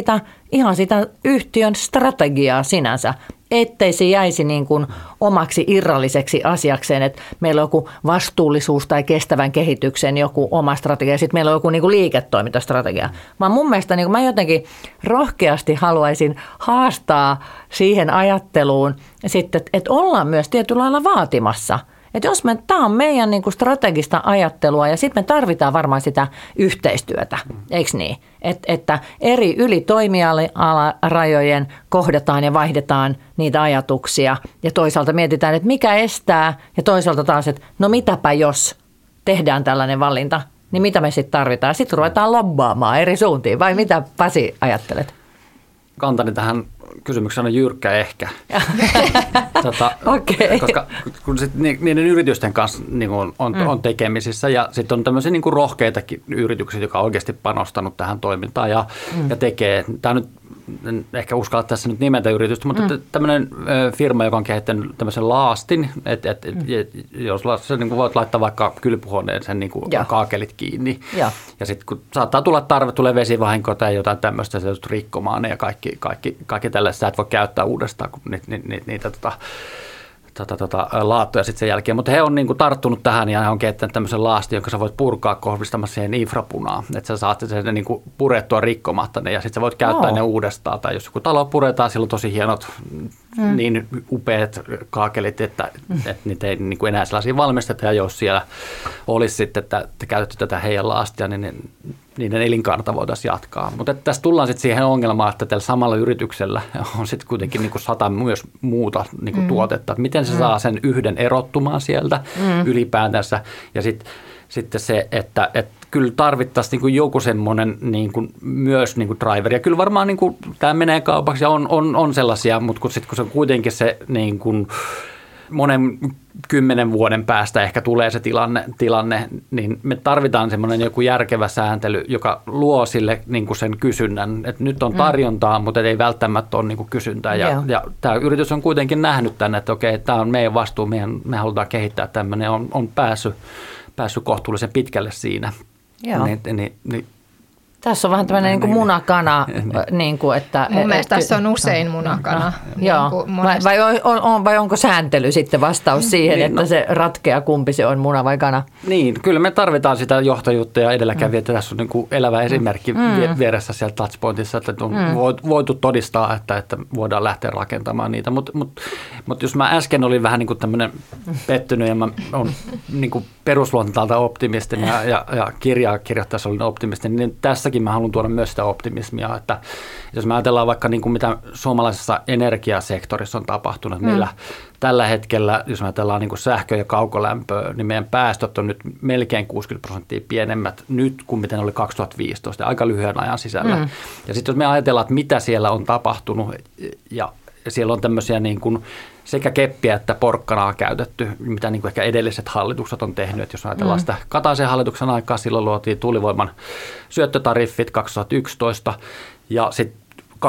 ihan sitä yhtiön strategiaa sinänsä, ettei se jäisi niin kuin omaksi irralliseksi asiakseen, että meillä on joku vastuullisuus tai kestävän kehityksen joku oma strategia ja sitten meillä on joku niin kuin liiketoimintastrategia. Vaan mun mielestä niin kuin mä jotenkin rohkeasti haluaisin haastaa siihen ajatteluun sitten, että ollaan myös tietyllä lailla vaatimassa. Että jos tämä on meidän niin kuin strategista ajattelua ja sitten me tarvitaan varmaan sitä yhteistyötä, eikö niin? Että yli toimialarajojen kohdataan ja vaihdetaan niitä ajatuksia ja toisaalta mietitään, että mikä estää ja toisaalta taas, että no mitäpä jos tehdään tällainen valinta, niin mitä me sitten tarvitaan? Sitten ruvetaan lobbaamaan eri suuntiin vai mitä Pasi ajattelet? kantani tähän kysymykseen on jyrkkä ehkä. Okei. Koska kun sit niiden yritysten kanssa niin on tekemisissä ja sitten on tämmöisiä niin rohkeitakin yrityksiä, jotka on oikeasti panostanut tähän toimintaan ja tekee. Tämä nyt en ehkä uskalla tässä nyt nimetä yritystä, mutta tämmöinen firma, joka on kehittänyt tämmöisen laastin, että jos sä niin voit laittaa vaikka kylpyhuoneen sen niin kaakelit kiinni. Ja sitten kun saattaa tulla tarve, tulee vesivahinko tai jotain tämmöistä, sä joudut rikkomaan ne ja kaikki tällaista, sä et voi käyttää uudestaan kuin niitä laattoja sitten sen jälkeen. Mutta he on niin kuin tarttunut tähän ja he on kehittänyt tämmöisen laastin, jonka sä voit purkaa kohdistamassa siihen infrapunaan. Että sä saat sen niin kuin purettua rikkomatta ne ja sitten sä voit käyttää ne uudestaan. Tai jos joku talo puretaan, sillä on tosi hienot, niin upeat kaakelit, että niitä ei niin kuin enää sellaisia valmisteta. Ja jos siellä olisi sitten, että te käytätte tätä heidän laastia, niin niiden elinkaarta voitaisiin jatkaa. Mutta tässä tullaan sitten siihen ongelmaan, että tällä samalla yrityksellä on sitten kuitenkin niin kuin 100 myös muuta niin kuin tuotetta. Miten se saa sen yhden erottumaan sieltä ylipäätänsä. Ja sitten se, että kyllä tarvittaisiin niin kuin joku semmoinen niin kuin myös niin kuin driveri. Ja kyllä varmaan niin kuin, tämä menee kaupaksi ja on sellaisia, mutta kun se on kuitenkin se niin kuin monen 10 vuoden päästä ehkä tulee se tilanne, niin me tarvitaan semmoinen joku järkevä sääntely, joka luo sille niin kuin sen kysynnän. Että nyt on tarjontaa, mutta ei välttämättä ole niin kuin kysyntää. Ja tämä yritys on kuitenkin nähnyt tänne, että okei, tämä on meidän vastuu, me halutaan kehittää tämmöinen, on päässyt kohtuullisen pitkälle siinä. Niin, tässä on vähän tämmöinen niin kuin munakana. Niin kuin, että, mun mielestä tässä on usein munakana. Vai onko sääntely sitten vastaus siihen, että se ratkeaa, kumpi se on, muna vai kana? Niin, kyllä me tarvitaan sitä johtajuutta ja edelläkävijä. Tässä on niin kuin elävä esimerkki vieressä siellä Touchpointissa, että on voitu todistaa, että voidaan lähteä rakentamaan niitä. Mutta jos mä äsken olin vähän niin kuin tämmöinen pettynyt ja mä olen niin kuin perusluonteelta optimistinen ja kirjaa kirjoittaessa olin optimistinen, niin tässäkin mä haluan tuoda myös sitä optimismia, että jos me ajatellaan vaikka niin kuin mitä suomalaisessa energiasektorissa on tapahtunut, meillä tällä hetkellä, jos me ajatellaan niin kuin sähkö- ja kaukolämpöä, niin meidän päästöt on nyt melkein 60% pienemmät nyt kuin miten oli 2015, aika lyhyen ajan sisällä. Ja sitten jos me ajatellaan, että mitä siellä on tapahtunut ja siellä on tämmöisiä niin kuin sekä keppiä että porkkanaa käytetty, mitä niin kuin ehkä edelliset hallitukset on tehnyt. Että jos ajatellaan sitä Kataisen hallituksen aikaa, silloin luotiin tuulivoiman syöttötariffit 2011 ja sitten 2018-2022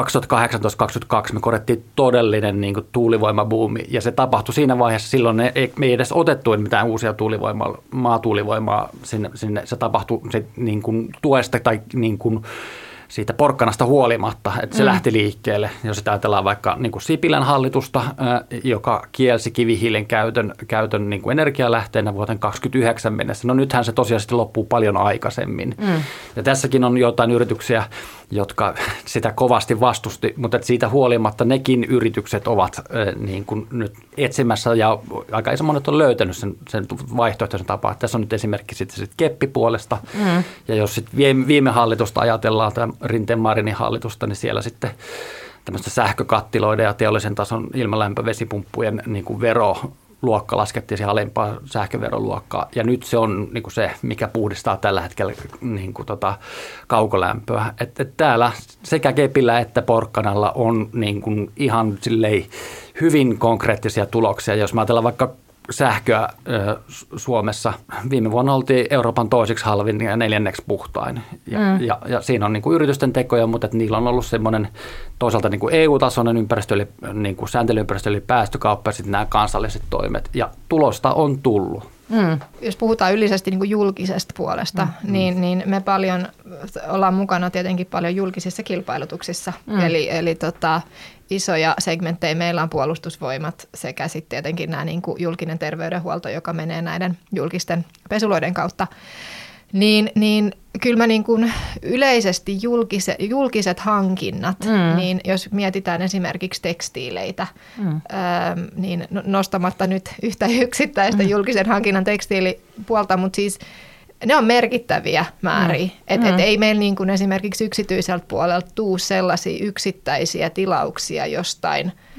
me korjattiin todellinen niin kuin tuulivoimabuumi ja se tapahtui siinä vaiheessa. Silloin me ei edes otettu mitään uusia maatuulivoimaa sinne. Se tapahtui niin kuin tuesta tai niin kuin siitä porkkanasta huolimatta, että se lähti liikkeelle. Jos ajatellaan vaikka niin kuin Sipilän hallitusta, joka kielsi kivihiilen käytön niin kuin energialähteenä vuoteen 2029 mennessä. No nythän se tosiaan loppuu paljon aikaisemmin. Ja tässäkin on jotain yrityksiä, jotka sitä kovasti vastusti, mutta siitä huolimatta nekin yritykset ovat niin kuin nyt etsimässä ja aika iso monet on löytänyt sen vaihtoehtoisen tapaa. Tässä on nyt esimerkki sitten keppipuolesta. Ja jos sitten viime hallitusta ajatellaan, Rinteen-Marinin hallitusta, niin siellä sitten tämmöistä sähkökattiloiden ja teollisen tason ilmalämpövesipumppujen niin kuin veroluokka laskettiin siihen alempaa sähköveroluokkaa. Ja nyt se on niin kuin se, mikä puhdistaa tällä hetkellä niin kuin kaukolämpöä. Että täällä sekä kepillä että porkkanalla on niin kuin ihan hyvin konkreettisia tuloksia. Jos mä ajatellaan vaikka sähköä Suomessa. Viime vuonna oltiin Euroopan toiseksi halvin ja 4. puhtain. Ja siinä on niin kuin yritysten tekoja, mutta niillä on ollut semmoinen toisaalta niin kuin EU-tasoinen niin kuin sääntelyympäristö, eli päästökauppa ja sitten nämä kansalliset toimet. Ja tulosta on tullut. Jos puhutaan yleisesti niin kuin julkisesta puolesta, niin me paljon ollaan mukana tietenkin paljon julkisissa kilpailutuksissa. Eli isoja segmenttejä meillä on puolustusvoimat sekä sitten tietenkin nämä niin kuin julkinen terveydenhuolto, joka menee näiden julkisten pesuloiden kautta. Niin kyllä mä niin kuin yleisesti julkiset hankinnat, niin jos mietitään esimerkiksi tekstiileitä, niin nostamatta nyt yhtä yksittäistä julkisen hankinnan tekstiilipuolta, mutta siis ne on merkittäviä määriä. Et ei meillä niin kuin esimerkiksi yksityiseltä puolelta tule sellaisia yksittäisiä tilauksia jostain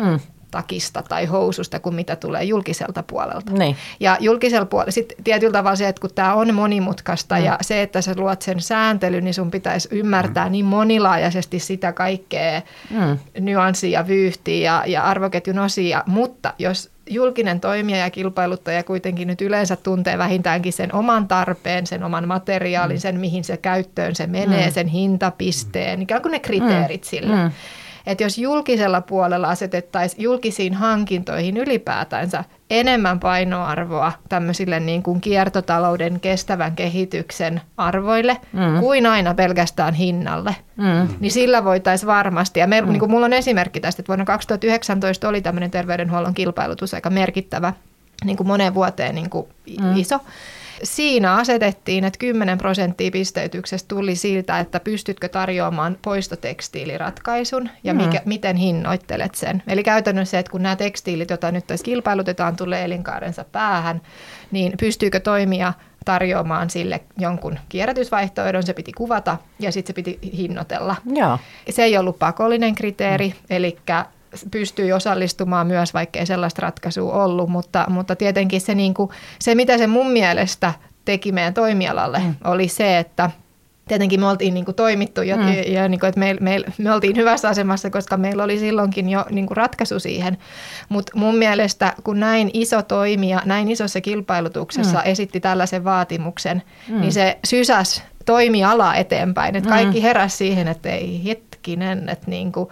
takista tai housusta kuin mitä tulee julkiselta puolelta. Niin. Ja julkisella puolella sitten tietyllä tavalla se, että kun tämä on monimutkaista ja se, että sä luot sen sääntelyn, niin sun pitäisi ymmärtää niin monilaajaisesti sitä kaikkea nyanssia, vyyhtiä ja arvoketjun osia, mutta jos julkinen toimija ja kilpailuttaja kuitenkin nyt yleensä tuntee vähintäänkin sen oman tarpeen, sen oman materiaalin, sen mihin se käyttöön se menee, sen hintapisteen, ikään kuin ne kriteerit sille. Että jos julkisella puolella asetettaisiin julkisiin hankintoihin ylipäätänsä enemmän painoarvoa tämmöisille niin kuin kiertotalouden kestävän kehityksen arvoille kuin aina pelkästään hinnalle, niin sillä voitaisiin varmasti. Ja niin kuin mulla on esimerkki tästä, että vuonna 2019 oli tämmöinen terveydenhuollon kilpailutus aika merkittävä, niin kuin moneen vuoteen niin kuin iso. Siinä asetettiin, että 10% pisteytyksestä tuli siltä, että pystytkö tarjoamaan poistotekstiiliratkaisun ja miten hinnoittelet sen. Eli käytännössä se, että kun nämä tekstiilit, joita nyt tässä kilpailutetaan, tulee elinkaarensa päähän, niin pystyykö toimija tarjoamaan sille jonkun kierrätysvaihtoehdon, se piti kuvata ja sitten se piti hinnoitella. Joo. Se ei ollut pakollinen kriteeri, eli pystyy osallistumaan myös, vaikka ei sellaista ratkaisua ollut, mutta tietenkin se, niin kuin, se, mitä se mun mielestä teki meidän toimialalle, oli se, että tietenkin me oltiin niin kuin toimittu ja niin kuin, että me oltiin hyvässä asemassa, koska meillä oli silloinkin jo niin kuin ratkaisu siihen. Mutta mun mielestä, kun näin iso toimija, näin isossa kilpailutuksessa esitti tällaisen vaatimuksen, niin se sysäsi toimialaa eteenpäin. Että kaikki heräsi siihen, että ei hetkinen, että niinku,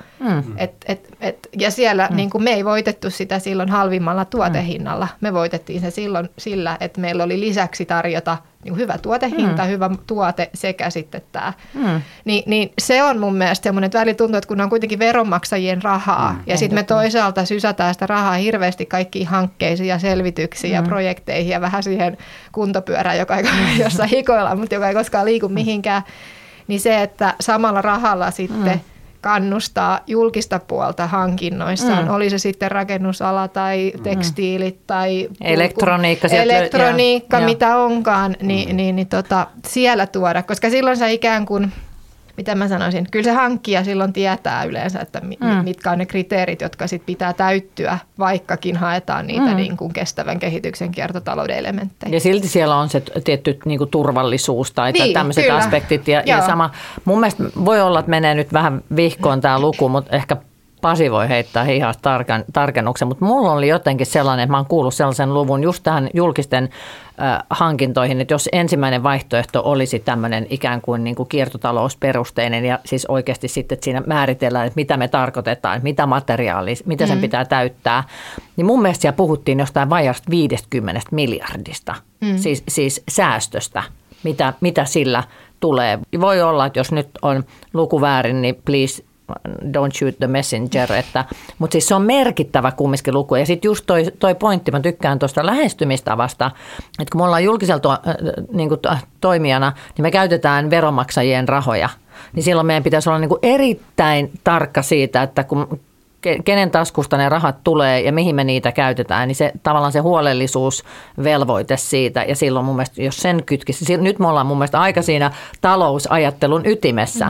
ja siellä niinku me ei voitettu sitä silloin halvimmalla tuotehinnalla. Me voitettiin se silloin sillä, että meillä oli lisäksi tarjota niinku hyvä tuotehinta, hyvä tuote sekä sitten tämä. Niin se on mun mielestä semmoinen, että välillä tuntuu, että kun on kuitenkin veronmaksajien rahaa ja sitten me toisaalta sysätään sitä rahaa hirveästi kaikkiin hankkeisiin ja selvityksiin ja projekteihin ja vähän siihen kuntopyörään, joka ei jossain hikoillaan, mutta joka ei koskaan liiku mihinkään, niin se, että samalla rahalla sitten kannustaa julkista puolta hankinnoissaan, oli se sitten rakennusala tai tekstiilit tai elektroniikka mitä onkaan, niin siellä tuoda, koska silloin sä ikään kuin, mitä mä sanoisin, kyllä se hankkija silloin tietää yleensä, että mitkä on ne kriteerit, jotka sit pitää täyttyä, vaikkakin haetaan niitä niin kuin kestävän kehityksen kiertotalouden elementtejä. Ja silti siellä on se tietty niin kuin turvallisuus tai tämmöiset kyllä. aspektit. Ja sama, mun mielestä voi olla, että menee nyt vähän vihkoon tämä luku, mutta ehkä Pasi voi heittää hihasta tarkennuksen, mutta mulla oli jotenkin sellainen, että mä oon kuullut sellaisen luvun just tähän julkisten hankintoihin, että jos ensimmäinen vaihtoehto olisi tämmöinen ikään kuin, kiertotalousperusteinen ja siis oikeasti sitten, että siinä määritellään, että mitä me tarkoitetaan, mitä materiaalia, mitä sen pitää täyttää, niin mun mielestä siellä puhuttiin jostain vajasta 50 miljardista, siis säästöstä, mitä sillä tulee. Voi olla, että jos nyt on luku väärin, niin please don't shoot the messenger, mutta siis se on merkittävä kumminkin luku. Ja sitten just toi pointti, mä tykkään tuosta lähestymistavasta, että kun me ollaan julkisella toimijana, niin me käytetään veronmaksajien rahoja, niin silloin meidän pitäisi olla erittäin tarkka siitä, että kun kenen taskusta ne rahat tulee ja mihin me niitä käytetään, niin se tavallaan se huolellisuusvelvoite siitä ja silloin mun mielestä, jos sen kytkisi, nyt me ollaan mun mielestä aika siinä talousajattelun ytimessä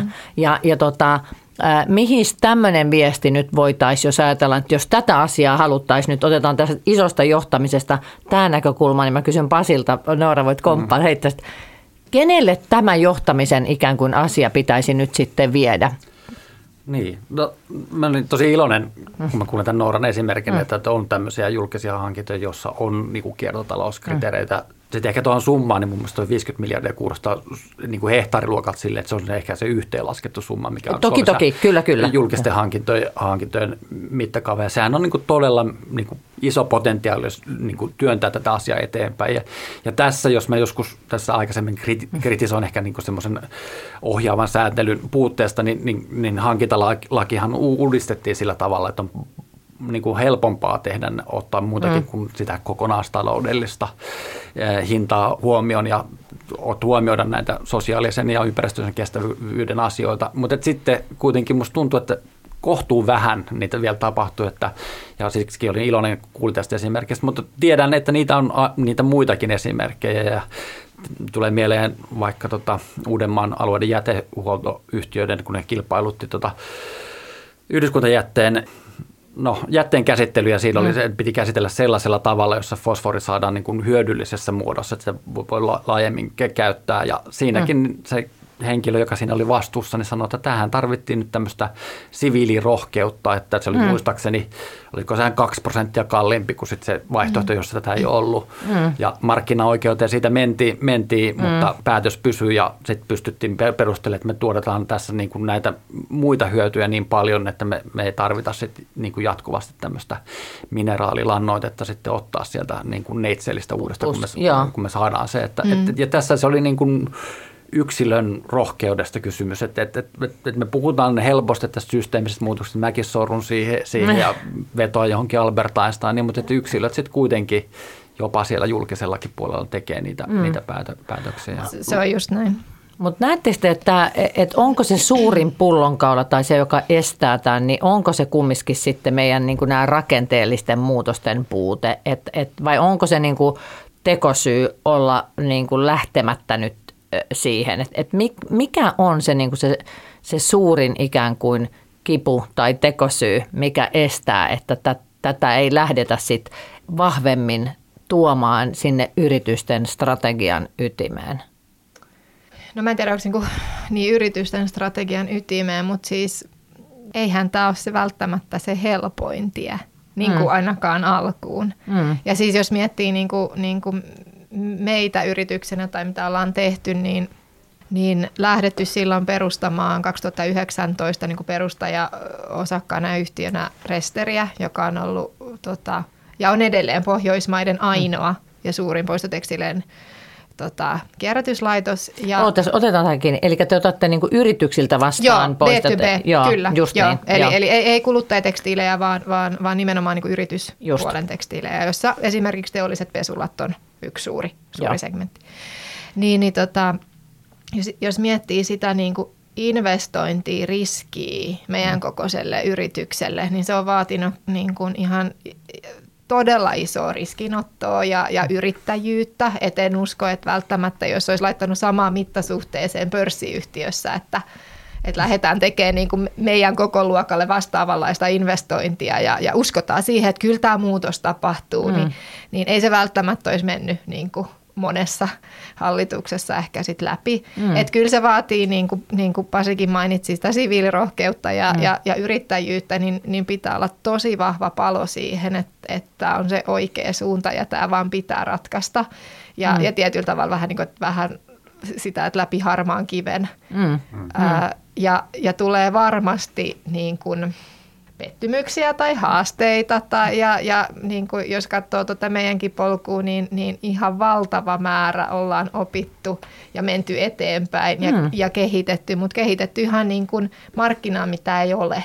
mihin tämmöinen viesti nyt voitaisiin, jos ajatellaan, että jos tätä asiaa haluttaisiin, nyt otetaan tästä isosta johtamisesta tämä näkökulma, niin mä kysyn Pasilta, Noora voit komppaa heittää, kenelle tämä johtamisen ikään kuin asia pitäisi nyt sitten viedä? Niin, no, mä olin tosi iloinen, kun mä kuulin tämän Nooran esimerkin, että on tämmöisiä julkisia hankintoja, joissa on niin kuin kiertotalouskriteereitä. Sitten ehkä tuohon summaan, niin mun mielestä tuo 50 miljardia kuulostaa niin kuin hehtaariluokat sille, että se on ehkä se yhteenlaskettu summa, mikä on toki, kyllä. julkisten hankintojen mittakaava. Ja sehän on niin kuin todella niin kuin iso potentiaali, jos niin kuin työntää tätä asiaa eteenpäin. Ja tässä, jos mä joskus tässä aikaisemmin kritisoin ehkä niin kuin semmoisen ohjaavan sääntelyn puutteesta, niin hankintalakihan uudistettiin sillä tavalla, että on niin kuin helpompaa tehdä, ottaa muutakin kuin sitä kokonaistaloudellista hintaa huomioon ja huomioida näitä sosiaalisen ja ympäristön kestävyyden asioita. Mutta sitten kuitenkin musta tuntuu, että kohtuu vähän niitä vielä tapahtuu, ja siksi olin iloinen kuulin tästä esimerkistä, mutta tiedän, että niitä on niitä muitakin esimerkkejä ja tulee mieleen vaikka Uudenmaan alueiden jätehuoltoyhtiöiden, kun ne kilpailutti yhdyskuntajätteen jätteen käsittely ja siinä oli se, että piti käsitellä sellaisella tavalla, jossa fosfori saadaan niin kuin hyödyllisessä muodossa, että se voi laajemmin käyttää ja siinäkin se henkilö, joka siinä oli vastuussa, niin sanoi, että tähän tarvittiin nyt tämmöistä siviilirohkeutta, että se oli muistaakseni, oliko se 2% kalliimpi kuin sit se vaihtoehto, jossa tätä ei ollut. Ja markkinaoikeuteen siitä mentiin mutta päätös pysyi ja sitten pystyttiin perustelemaan, että me tuotetaan tässä niin kuin näitä muita hyötyjä niin paljon, että me ei tarvita sit niin kuin jatkuvasti tämmöistä mineraalilannoitetta sitten ottaa sieltä niin kuin neitseellistä uudestaan, kun me saadaan se. Ja tässä se oli niin kuin yksilön rohkeudesta kysymys, että me puhutaan helposti tästä systeemisestä muutoksesta, mäkin sorrun siihen ja vetoan johonkin Albert Einsteiniin, mutta että yksilöt sitten kuitenkin jopa siellä julkisellakin puolella tekee niitä päätöksiä. Se on just näin. Mutta näettekö te, että onko se suurin pullonkaula tai se, joka estää tämän, niin onko se kumminkin sitten meidän niin kuin nämä rakenteellisten muutosten puute, vai onko se niin kuin tekosyy olla niin kuin lähtemättä nyt siihen, että mikä on se, niin kuin se suurin ikään kuin kipu tai tekosyy, mikä estää, että tätä ei lähdetä sit vahvemmin tuomaan sinne yritysten strategian ytimeen? No mä en tiedä, onko niin yritysten strategian ytimeen, mutta siis eihän tämä ole se välttämättä se helpoin tie, niin kuin ainakaan alkuun. Ja siis jos miettii niin kuin meitä yrityksenä tai mitä ollaan tehty, niin lähdetty silloin perustamaan 2019 niin kuin perustaja-osakkaana yhtiönä Resteriä, joka on ollut ja on edelleen Pohjoismaiden ainoa ja suurin poistotekstiileen kierrätyslaitos. Ja otetaan tähän kiinni. Eli te otatte niin kuin yrityksiltä vastaan poistotekstiilejä. Joo, kyllä. Just joo. niin. Eli ei kuluttajatekstiilejä, vaan nimenomaan niin kuin yrityspuolen tekstiilejä, jossa esimerkiksi teolliset pesulat on yksi suuri segmentti. Jos miettii sitä niin kuin investointia, riskiä meidän kokoiselle yritykselle, niin se on vaatinut niin kuin ihan todella isoa riskinottoa ja yrittäjyyttä. Et en usko, että välttämättä, jos olisi laittanut samaan mittasuhteeseen pörssiyhtiössä, että lähdetään tekemään niin kuin meidän koko luokalle vastaavanlaista investointia ja uskotaan siihen, että kyllä tämä muutos tapahtuu, niin ei se välttämättä olisi mennyt niin kuin monessa hallituksessa ehkä sit läpi. Että kyllä se vaatii, niin kuin Pasikin mainitsi, sitä siviilirohkeutta ja yrittäjyyttä, niin pitää olla tosi vahva palo siihen, että on se oikea suunta ja tämä vaan pitää ratkaista. Ja tietyllä tavalla vähän sitä, että läpi harmaan kiven. Ja tulee varmasti niin kuin pettymyksiä tai haasteita ja niin kuin jos katsoo meidänkin polkua, niin ihan valtava määrä ollaan opittu ja menty eteenpäin ja kehitetty, mutta kehitetty ihan niin kuin markkinaa, mitä ei ole.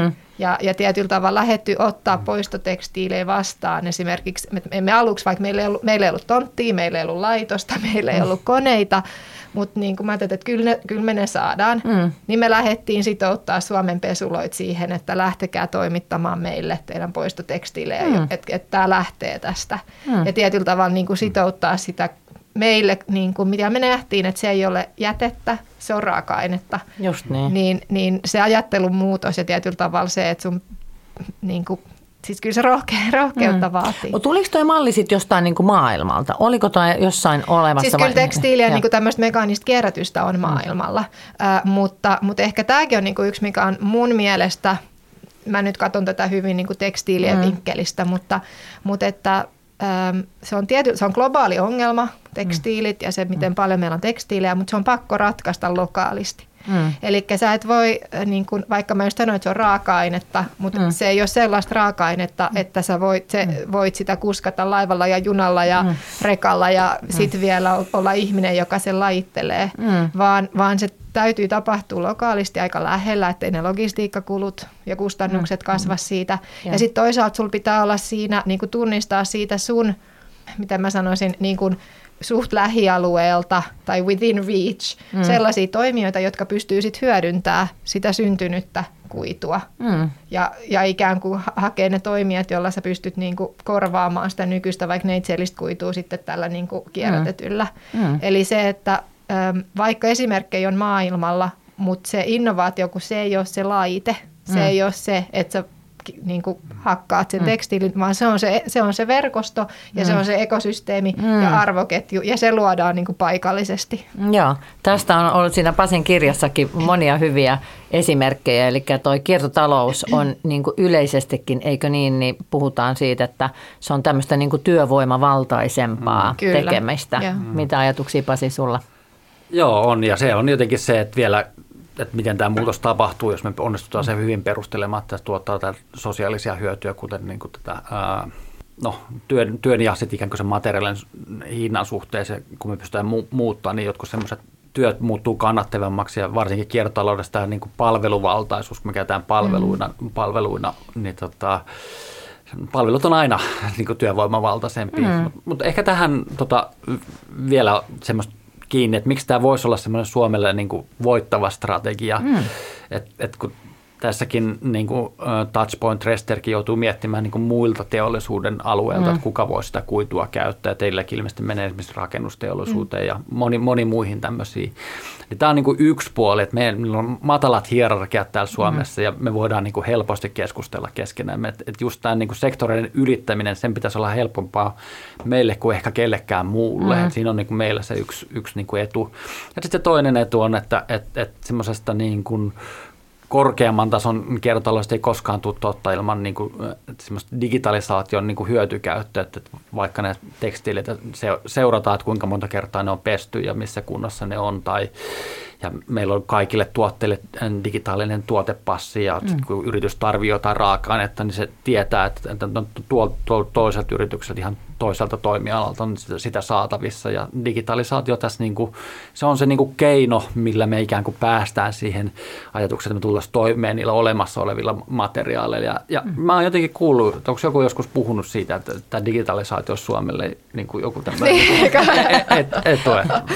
Ja tietyllä tavalla lähdetty ottaa poistotekstiilejä vastaan. Esimerkiksi me aluksi, vaikka meillä ei ollut tonttia, meillä ei ollut laitosta, meillä ei ollut koneita, mutta niin kuin mä ajattelin, että kyllä me ne saadaan, niin me lähdettiin sitouttaa Suomen pesuloit siihen, että lähtekää toimittamaan meille teidän poistotekstiilejä, että tämä lähtee tästä. Ja tietyllä tavalla niin kuin sitouttaa sitä meille, niin kuin mitä me nähtiin, että se ei ole jätettä, se on raaka-ainetta. Just niin. Niin se ajattelun muutos ja tietyllä tavalla se, että sun niin kuin, siis kyllä se rohkeutta vaatii. Tuliko tuo malli sitten jostain niin kuin maailmalta? Oliko tuo jossain olemassa? Siis kyllä tekstiiliä niin kuin tämmöistä mekaanista kierrätystä on maailmalla, mutta ehkä tämäkin on niin kuin yksi, mikä on mun mielestä, mä nyt katson tätä hyvin niin kuin tekstiilien vinkkelistä, mutta että se on globaali ongelma, tekstiilit ja se, miten paljon meillä on tekstiilejä, mutta se on pakko ratkaista lokaalisti. Eli sä et voi, niin kun, vaikka mä just sanoin, että se on raaka-ainetta, mutta se ei ole sellaista raaka-ainetta, että sä voit sitä kuskata laivalla ja junalla ja rekalla ja sitten vielä olla ihminen, joka sen lajittelee, vaan se täytyy tapahtua lokaalisti aika lähellä, ettei ne logistiikkakulut ja kustannukset kasva siitä. Ja sitten toisaalta sulla pitää olla siinä, niin kun tunnistaa siitä sun, mitä mä sanoisin, niin kun suht lähialueelta tai within reach, sellaisia toimijoita, jotka pystyy sit hyödyntämään sitä syntynyttä kuitua. Ja ikään kuin hakee ne toimijat, joilla sä pystyt niinku korvaamaan sitä nykyistä vaikka neitseellistä kuitua sitten tällä niinku kierrätetyllä. Eli se, että vaikka esimerkkejä on maailmalla, mutta se innovaatio, kun se ei ole se laite, se ei ole se, että sä niin kuin hakkaat sen tekstiilin, vaan se on se verkosto ja se on se ekosysteemi ja arvoketju ja se luodaan niin kuin paikallisesti. Joo, tästä on ollut siinä Pasin kirjassakin monia hyviä esimerkkejä, eli toi kiertotalous on niin kuin yleisestikin, eikö niin puhutaan siitä, että se on tämmöistä niin kuin työvoimavaltaisempaa tekemistä. Mitä ajatuksia, Pasi, sulla? Joo, on, ja se on jotenkin se, että vielä, että miten tämä muutos tapahtuu, jos me onnistutaan se hyvin perustelemaan, että se tuottaa sosiaalisia hyötyjä, kuten niin kuin tätä, työn ja sitten ikään kuin sen materiaalin hinnan suhteeseen, kun me pystytään muuttamaan, niin jotkut semmoiset työt muuttuu kannattavammaksi ja varsinkin kiertotaloudessa tämä niin kuin palveluvaltaisuus, kun me käytetään palveluina niin palvelut on aina niin kuin työvoimavaltaisempia, mutta ehkä tähän vielä semmoista kiinni, että miksi tämä voisi olla semmoinen Suomelle niin kuin voittava strategia, että kun tässäkin niin kuin Touchpoint Resterkin joutuu miettimään niin kuin muilta teollisuuden alueilta, että kuka voi sitä kuitua käyttää. Teilläkin ilmeisesti menee esimerkiksi rakennusteollisuuteen ja moni muihin tämmöisiin. Niin tämä on niin kuin yksi puoli, että meillä on matalat hierarkiat täällä Suomessa ja me voidaan niin kuin helposti keskustella keskenään. Että just tämä niin kuin sektoreiden ylittäminen, sen pitäisi olla helpompaa meille kuin ehkä kellekään muulle. Että siinä on niin kuin meillä se yksi niin kuin etu. Ja sitten toinen etu on, että semmoisesta niin kuin korkeamman tason kiertotaloudesta ei koskaan tule totta ilman niin kuin, semmoista digitalisaation niin kuin hyötykäyttöä, että vaikka ne tekstiilit seurataan, että kuinka monta kertaa ne on pesty ja missä kunnossa ne on, ja meillä on kaikille tuotteille digitaalinen tuotepassi, ja kun yritys tarvitsee jotain raaka-ainetta, niin se tietää, että tuolta toiselta yritykseltä ihan toiselta toimialalta on sitä saatavissa, ja digitalisaatio tässä, niin kuin, se on se niin kuin keino, millä me ikään kuin päästään siihen ajatukseen, että me tullaan toimeen niillä olemassa olevilla materiaaleilla, ja mä oon jotenkin kuullut, että onko joku joskus puhunut siitä, että tämä digitalisaatio on Suomelle niin kuin joku tämmöinen etu.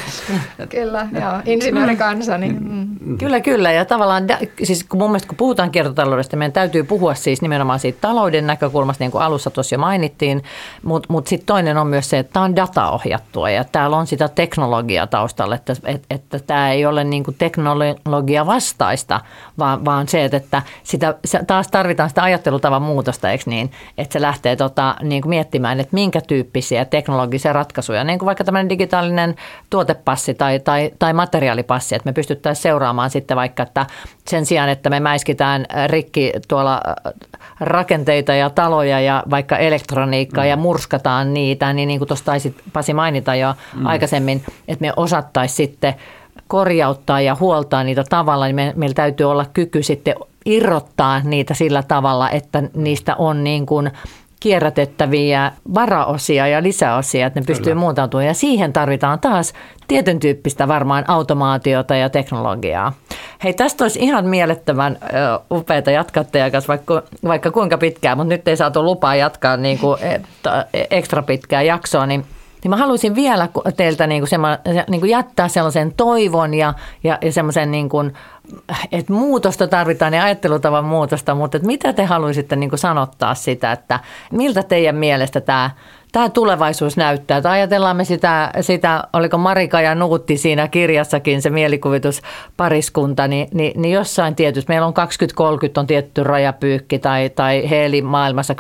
Kyllä, joo, insinöörikansa. Niin. Kyllä, ja tavallaan siis mun mielestä kun puhutaan kiertotaloudesta, meidän täytyy puhua siis nimenomaan siitä talouden näkökulmasta, niin kuin alussa tuossa jo mainittiin, mutta sitten toinen on myös se, että tämä on dataohjattua ja täällä on sitä teknologiaa taustalla, että tämä ei ole niin kuin teknologia vastaista, vaan se, että taas tarvitaan sitä ajattelutavan muutosta, eikö niin, että se lähtee niin kuin miettimään, että minkä tyyppisiä teknologisia ratkaisuja, niin kuin vaikka tämmöinen digitaalinen tuotepassi tai materiaalipassi, että me pystyttäisiin seuraamaan sitten vaikka, että sen sijaan, että me mäiskitään rikki tuolla rakenteita ja taloja ja vaikka elektroniikkaa ja murskataan niitä, niin kuin tuossa taisit Pasi mainita jo aikaisemmin, että me osattaisiin sitten korjauttaa ja huoltaa niitä tavalla, niin meillä täytyy olla kyky sitten irrottaa niitä sillä tavalla, että niistä on niin kuin kierrätettäviä varaosia ja lisäosia, että ne pystyy muuntautumaan. Ja siihen tarvitaan taas tietyn tyyppistä varmaan automaatiota ja teknologiaa. Hei, tästä olisi ihan mielettömän upeata jatkaa teidän kanssa vaikka kuinka pitkään, mutta nyt ei saatu lupaa jatkaa niin kuin ekstra pitkää jaksoa, niin mä haluaisin vielä teiltä niin kuin jättää sellaisen toivon ja semmoisen, niin kuin, että muutosta tarvitaan ja ajattelutavan muutosta, mutta että mitä te haluaisitte niin kuin sanottaa sitä, että miltä teidän mielestä tämä tulevaisuus näyttää? Tai ajatellaan me sitä, oliko Marika ja Nuutti siinä kirjassakin se mielikuvituspariskunta, niin jossain tietysti, meillä on 2030 on tietty rajapyykki tai Heeli maailmassa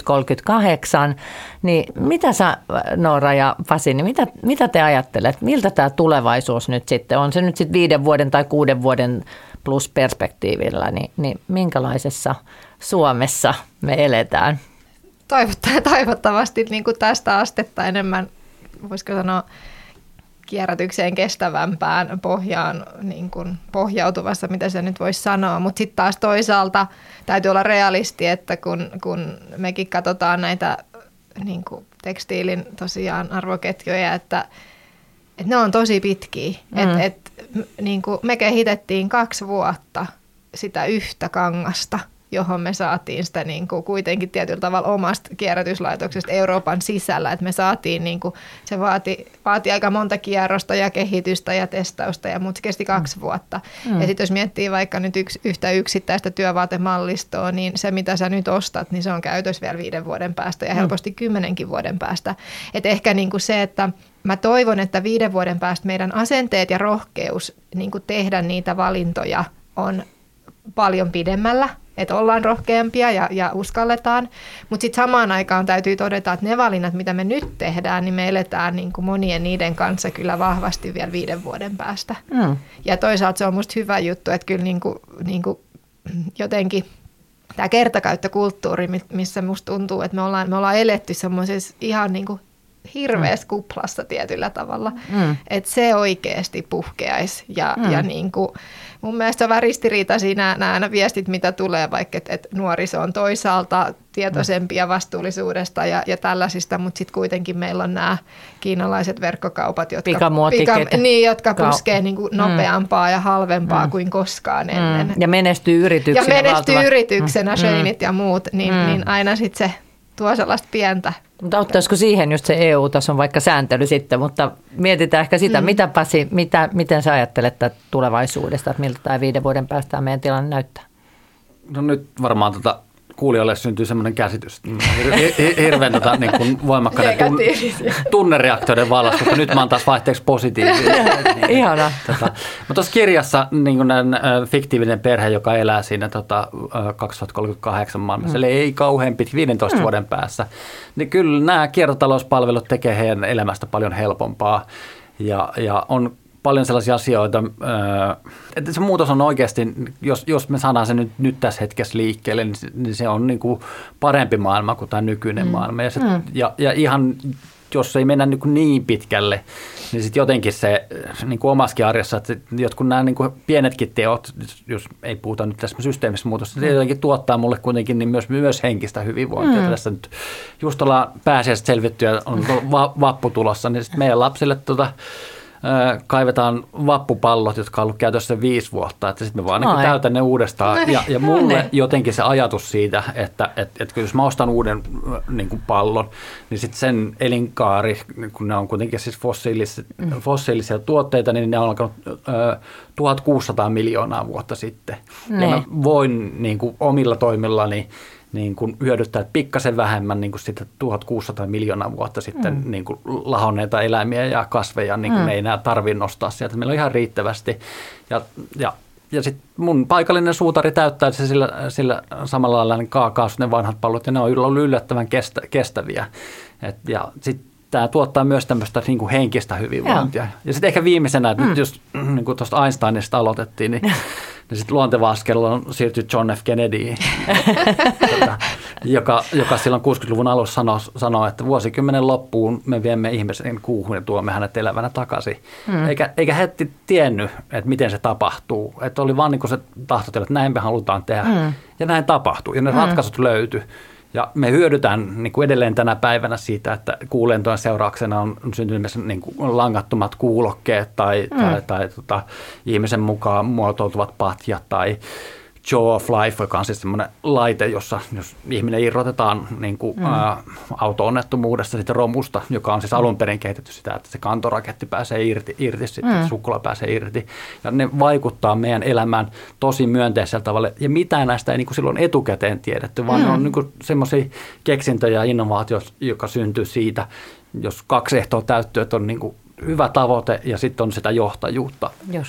2038, niin mitä sä Noora ja Pasi, niin mitä te ajattelet, miltä tämä tulevaisuus nyt sitten, on se nyt sitten 5 vuoden tai 6 vuoden plus perspektiivillä, niin minkälaisessa Suomessa me eletään? Toivottavasti niin kuin tästä astetta enemmän, voisiko sanoa, kierrätykseen kestävämpään pohjaan niin kuin pohjautuvassa, mitä se nyt voisi sanoa. Mutta sitten taas toisaalta täytyy olla realisti, että kun mekin katsotaan näitä niin kuin tekstiilin tosiaan arvoketjuja, että ne on tosi pitkiä. Niin kuin me kehitettiin 2 vuotta sitä yhtä kangasta, johon me saatiin sitä niin kuin kuitenkin tietyllä tavalla omasta kierrätyslaitoksesta Euroopan sisällä. Että me saatiin, niin kuin, se vaati aika monta kierrosta ja kehitystä ja testausta, mutta se kesti 2 vuotta. Ja sitten jos miettii vaikka nyt yhtä yksittäistä työvaatemallistoa, niin se mitä sä nyt ostat, niin se on käytössä vielä 5 vuoden päästä ja helposti 10 vuoden päästä. Et ehkä niin kuin se, että mä toivon, että 5 vuoden päästä meidän asenteet ja rohkeus niin kuin tehdä niitä valintoja on paljon pidemmällä, että ollaan rohkeampia ja uskalletaan, mutta sitten samaan aikaan täytyy todeta, että ne valinnat, mitä me nyt tehdään, niin me eletään niin kuin monien niiden kanssa kyllä vahvasti vielä 5 vuoden päästä. Ja toisaalta se on musta hyvä juttu, että kyllä niin kuin jotenkin tämä kertakäyttökulttuuri, missä musta tuntuu, että me ollaan eletty semmoisessa ihan niin kuin hirveässä kuplassa tietyllä tavalla, että se oikeasti puhkeaisi ja niin kuin, mun mielestä on ristiriitaisia nämä aina viestit, mitä tulee, vaikka että nuoriso on toisaalta tietoisempia vastuullisuudesta ja tällaisista, mutta sitten kuitenkin meillä on nämä kiinalaiset verkkokaupat, jotka puskee niin kuin nopeampaa ja halvempaa kuin koskaan ennen. Ja menestyy yrityksenä. Ja menestyy yrityksenä, Sheinit ja muut, niin aina sitten se tuo sellaista pientä. Mutta auttaisiko siihen just se EU-tason vaikka sääntely sitten, mutta mietitään ehkä sitä, mitä Pasi, miten sä ajattelet tulevaisuudesta, että miltä tämä 5 vuoden päästä meidän tilanne näyttää? No nyt varmaan kuulijoille syntyy semmoinen käsitys, hirveän niin kuin voimakkaiden tunnereaktioiden vallassa, koska nyt mä oon taas vaihteeksi positiivinen. Ihanaa. Mutta tuossa kirjassa niin fiktiivinen perhe, joka elää siinä 2038 maailmassa, eli ei kauhean pitkä 15 vuoden päässä, niin kyllä nämä kiertotalouspalvelut tekee heidän elämästä paljon helpompaa ja on paljon sellaisia asioita, että se muutos on oikeasti, jos me saadaan se nyt tässä hetkessä liikkeelle, niin se on niin kuin parempi maailma kuin tämä nykyinen maailma. Ja ihan, jos ei mennä niin pitkälle, niin sitten jotenkin se niin kuin omassakin arjessa, että jotkut nämä niin kuin pienetkin teot, jos ei puhuta nyt tässä systeemissä muutosta, se jotenkin tuottaa mulle kuitenkin niin myös henkistä hyvinvointia. Tässä nyt just ollaan pääsiäisestä selvittyä, on vappu tulossa, niin sitten meidän lapsille kaivetaan vappupallot, jotka on ollut käytössä 5 vuotta, että sitten me vaan niin täytän ne uudestaan. Ja mulle jotenkin se ajatus siitä, että jos mä ostan uuden niin kuin pallon, niin sitten sen elinkaari, kun ne on kuitenkin siis fossiilisia tuotteita, niin ne on alkanut 1600 miljoonaa vuotta sitten. Ja mä voin niin kuin omilla toimillani niin kuin hyödyttää pikkasen vähemmän niin kuin sitä 1600 miljoonaa vuotta sitten niin kuin lahonneita eläimiä ja kasveja, niin kuin me ei enää tarvitse nostaa sieltä. Meillä on ihan riittävästi. Ja sitten mun paikallinen suutari täyttää se sillä samalla lailla ne kaakaasut, ne vanhat pallot, ja ne on ollut yllättävän kestäviä. Ja sitten tämä tuottaa myös tämmöistä niin kuin henkistä hyvinvointia. Ja sitten ehkä viimeisenä, että nyt jos niin kuin tuosta Einsteinista aloitettiin, niin sitten luonteva askel on siirtynyt John F. Kennedyin, joka silloin 60-luvun alussa sanoi, että vuosikymmenen loppuun me viemme ihmisen kuuhun ja tuomme hänet elävänä takaisin. Eikä heti tiennyt, että miten se tapahtuu. Että oli vaan niin kuin se tahtotila, että näin me halutaan tehdä. Ja näin tapahtuu. Ja ne ratkaisut löytyi. Ja me hyödytään niin kuin edelleen tänä päivänä siitä, että kuulentojen seurauksena on syntynyt myös niin kuin langattomat kuulokkeet tai ihmisen mukaan muotoutuvat patjat tai Jaw of Life, joka on siis semmoinen laite, jossa jos ihminen irrotetaan niin kuin, auto-onnettomuudesta sitten romusta, joka on siis alun perin kehitetty sitä, että se kantoraketti pääsee irti sitten sukkula pääsee irti. Ja ne vaikuttaa meidän elämään tosi myönteisellä tavalla. Ja mitään näistä ei niin kuin silloin etukäteen tiedetty, vaan ne on niin kuin semmoisia keksintöjä ja innovaatioita, joka syntyy siitä, jos 2 ehtoa täyttyy, että on niin kuin hyvä tavoite ja sitten on sitä johtajuutta,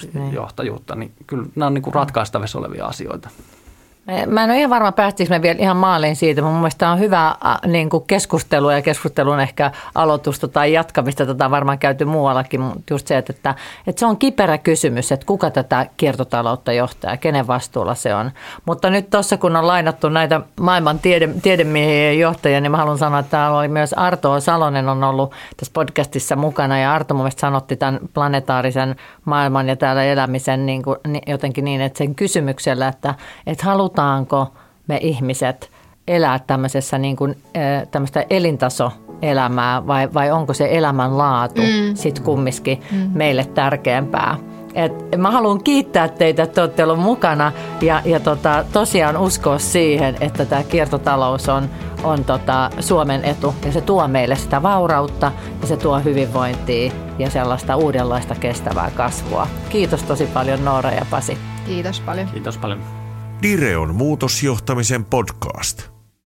niin kyllä nämä on niin kuin ratkaistavissa olevia asioita. Mä en ole ihan varma, päästikö me vielä ihan maaliin siitä. Mun mielestä tämä on hyvä niin kuin keskustelua ja keskustelun ehkä aloitusta tai jatkamista. Tätä on varmaan käyty muuallakin, mutta just se, että se on kiperä kysymys, että kuka tätä kiertotaloutta johtaa ja kenen vastuulla se on. Mutta nyt tuossa, kun on lainattu näitä maailman tiedemiehiä ja johtajia, niin mä haluan sanoa, että täällä oli myös Arto Salonen on ollut tässä podcastissa mukana. Ja Arto mun mielestä sanotti tämän planetaarisen maailman ja täällä elämisen niin kuin, jotenkin niin, että sen kysymyksellä, että halutaanko me ihmiset elää tämmöisessä niin kuin, tämmöistä elintasoelämää vai onko se elämänlaatu sitten kumminkin meille tärkeämpää. Mä haluan kiittää teitä, että olette olleet mukana ja tosiaan uskoa siihen, että tämä kiertotalous on Suomen etu ja se tuo meille sitä vaurautta ja se tuo hyvinvointia ja sellaista uudenlaista kestävää kasvua. Kiitos tosi paljon Noora ja Pasi. Kiitos paljon. Kiitos paljon. Direon muutosjohtamisen podcast.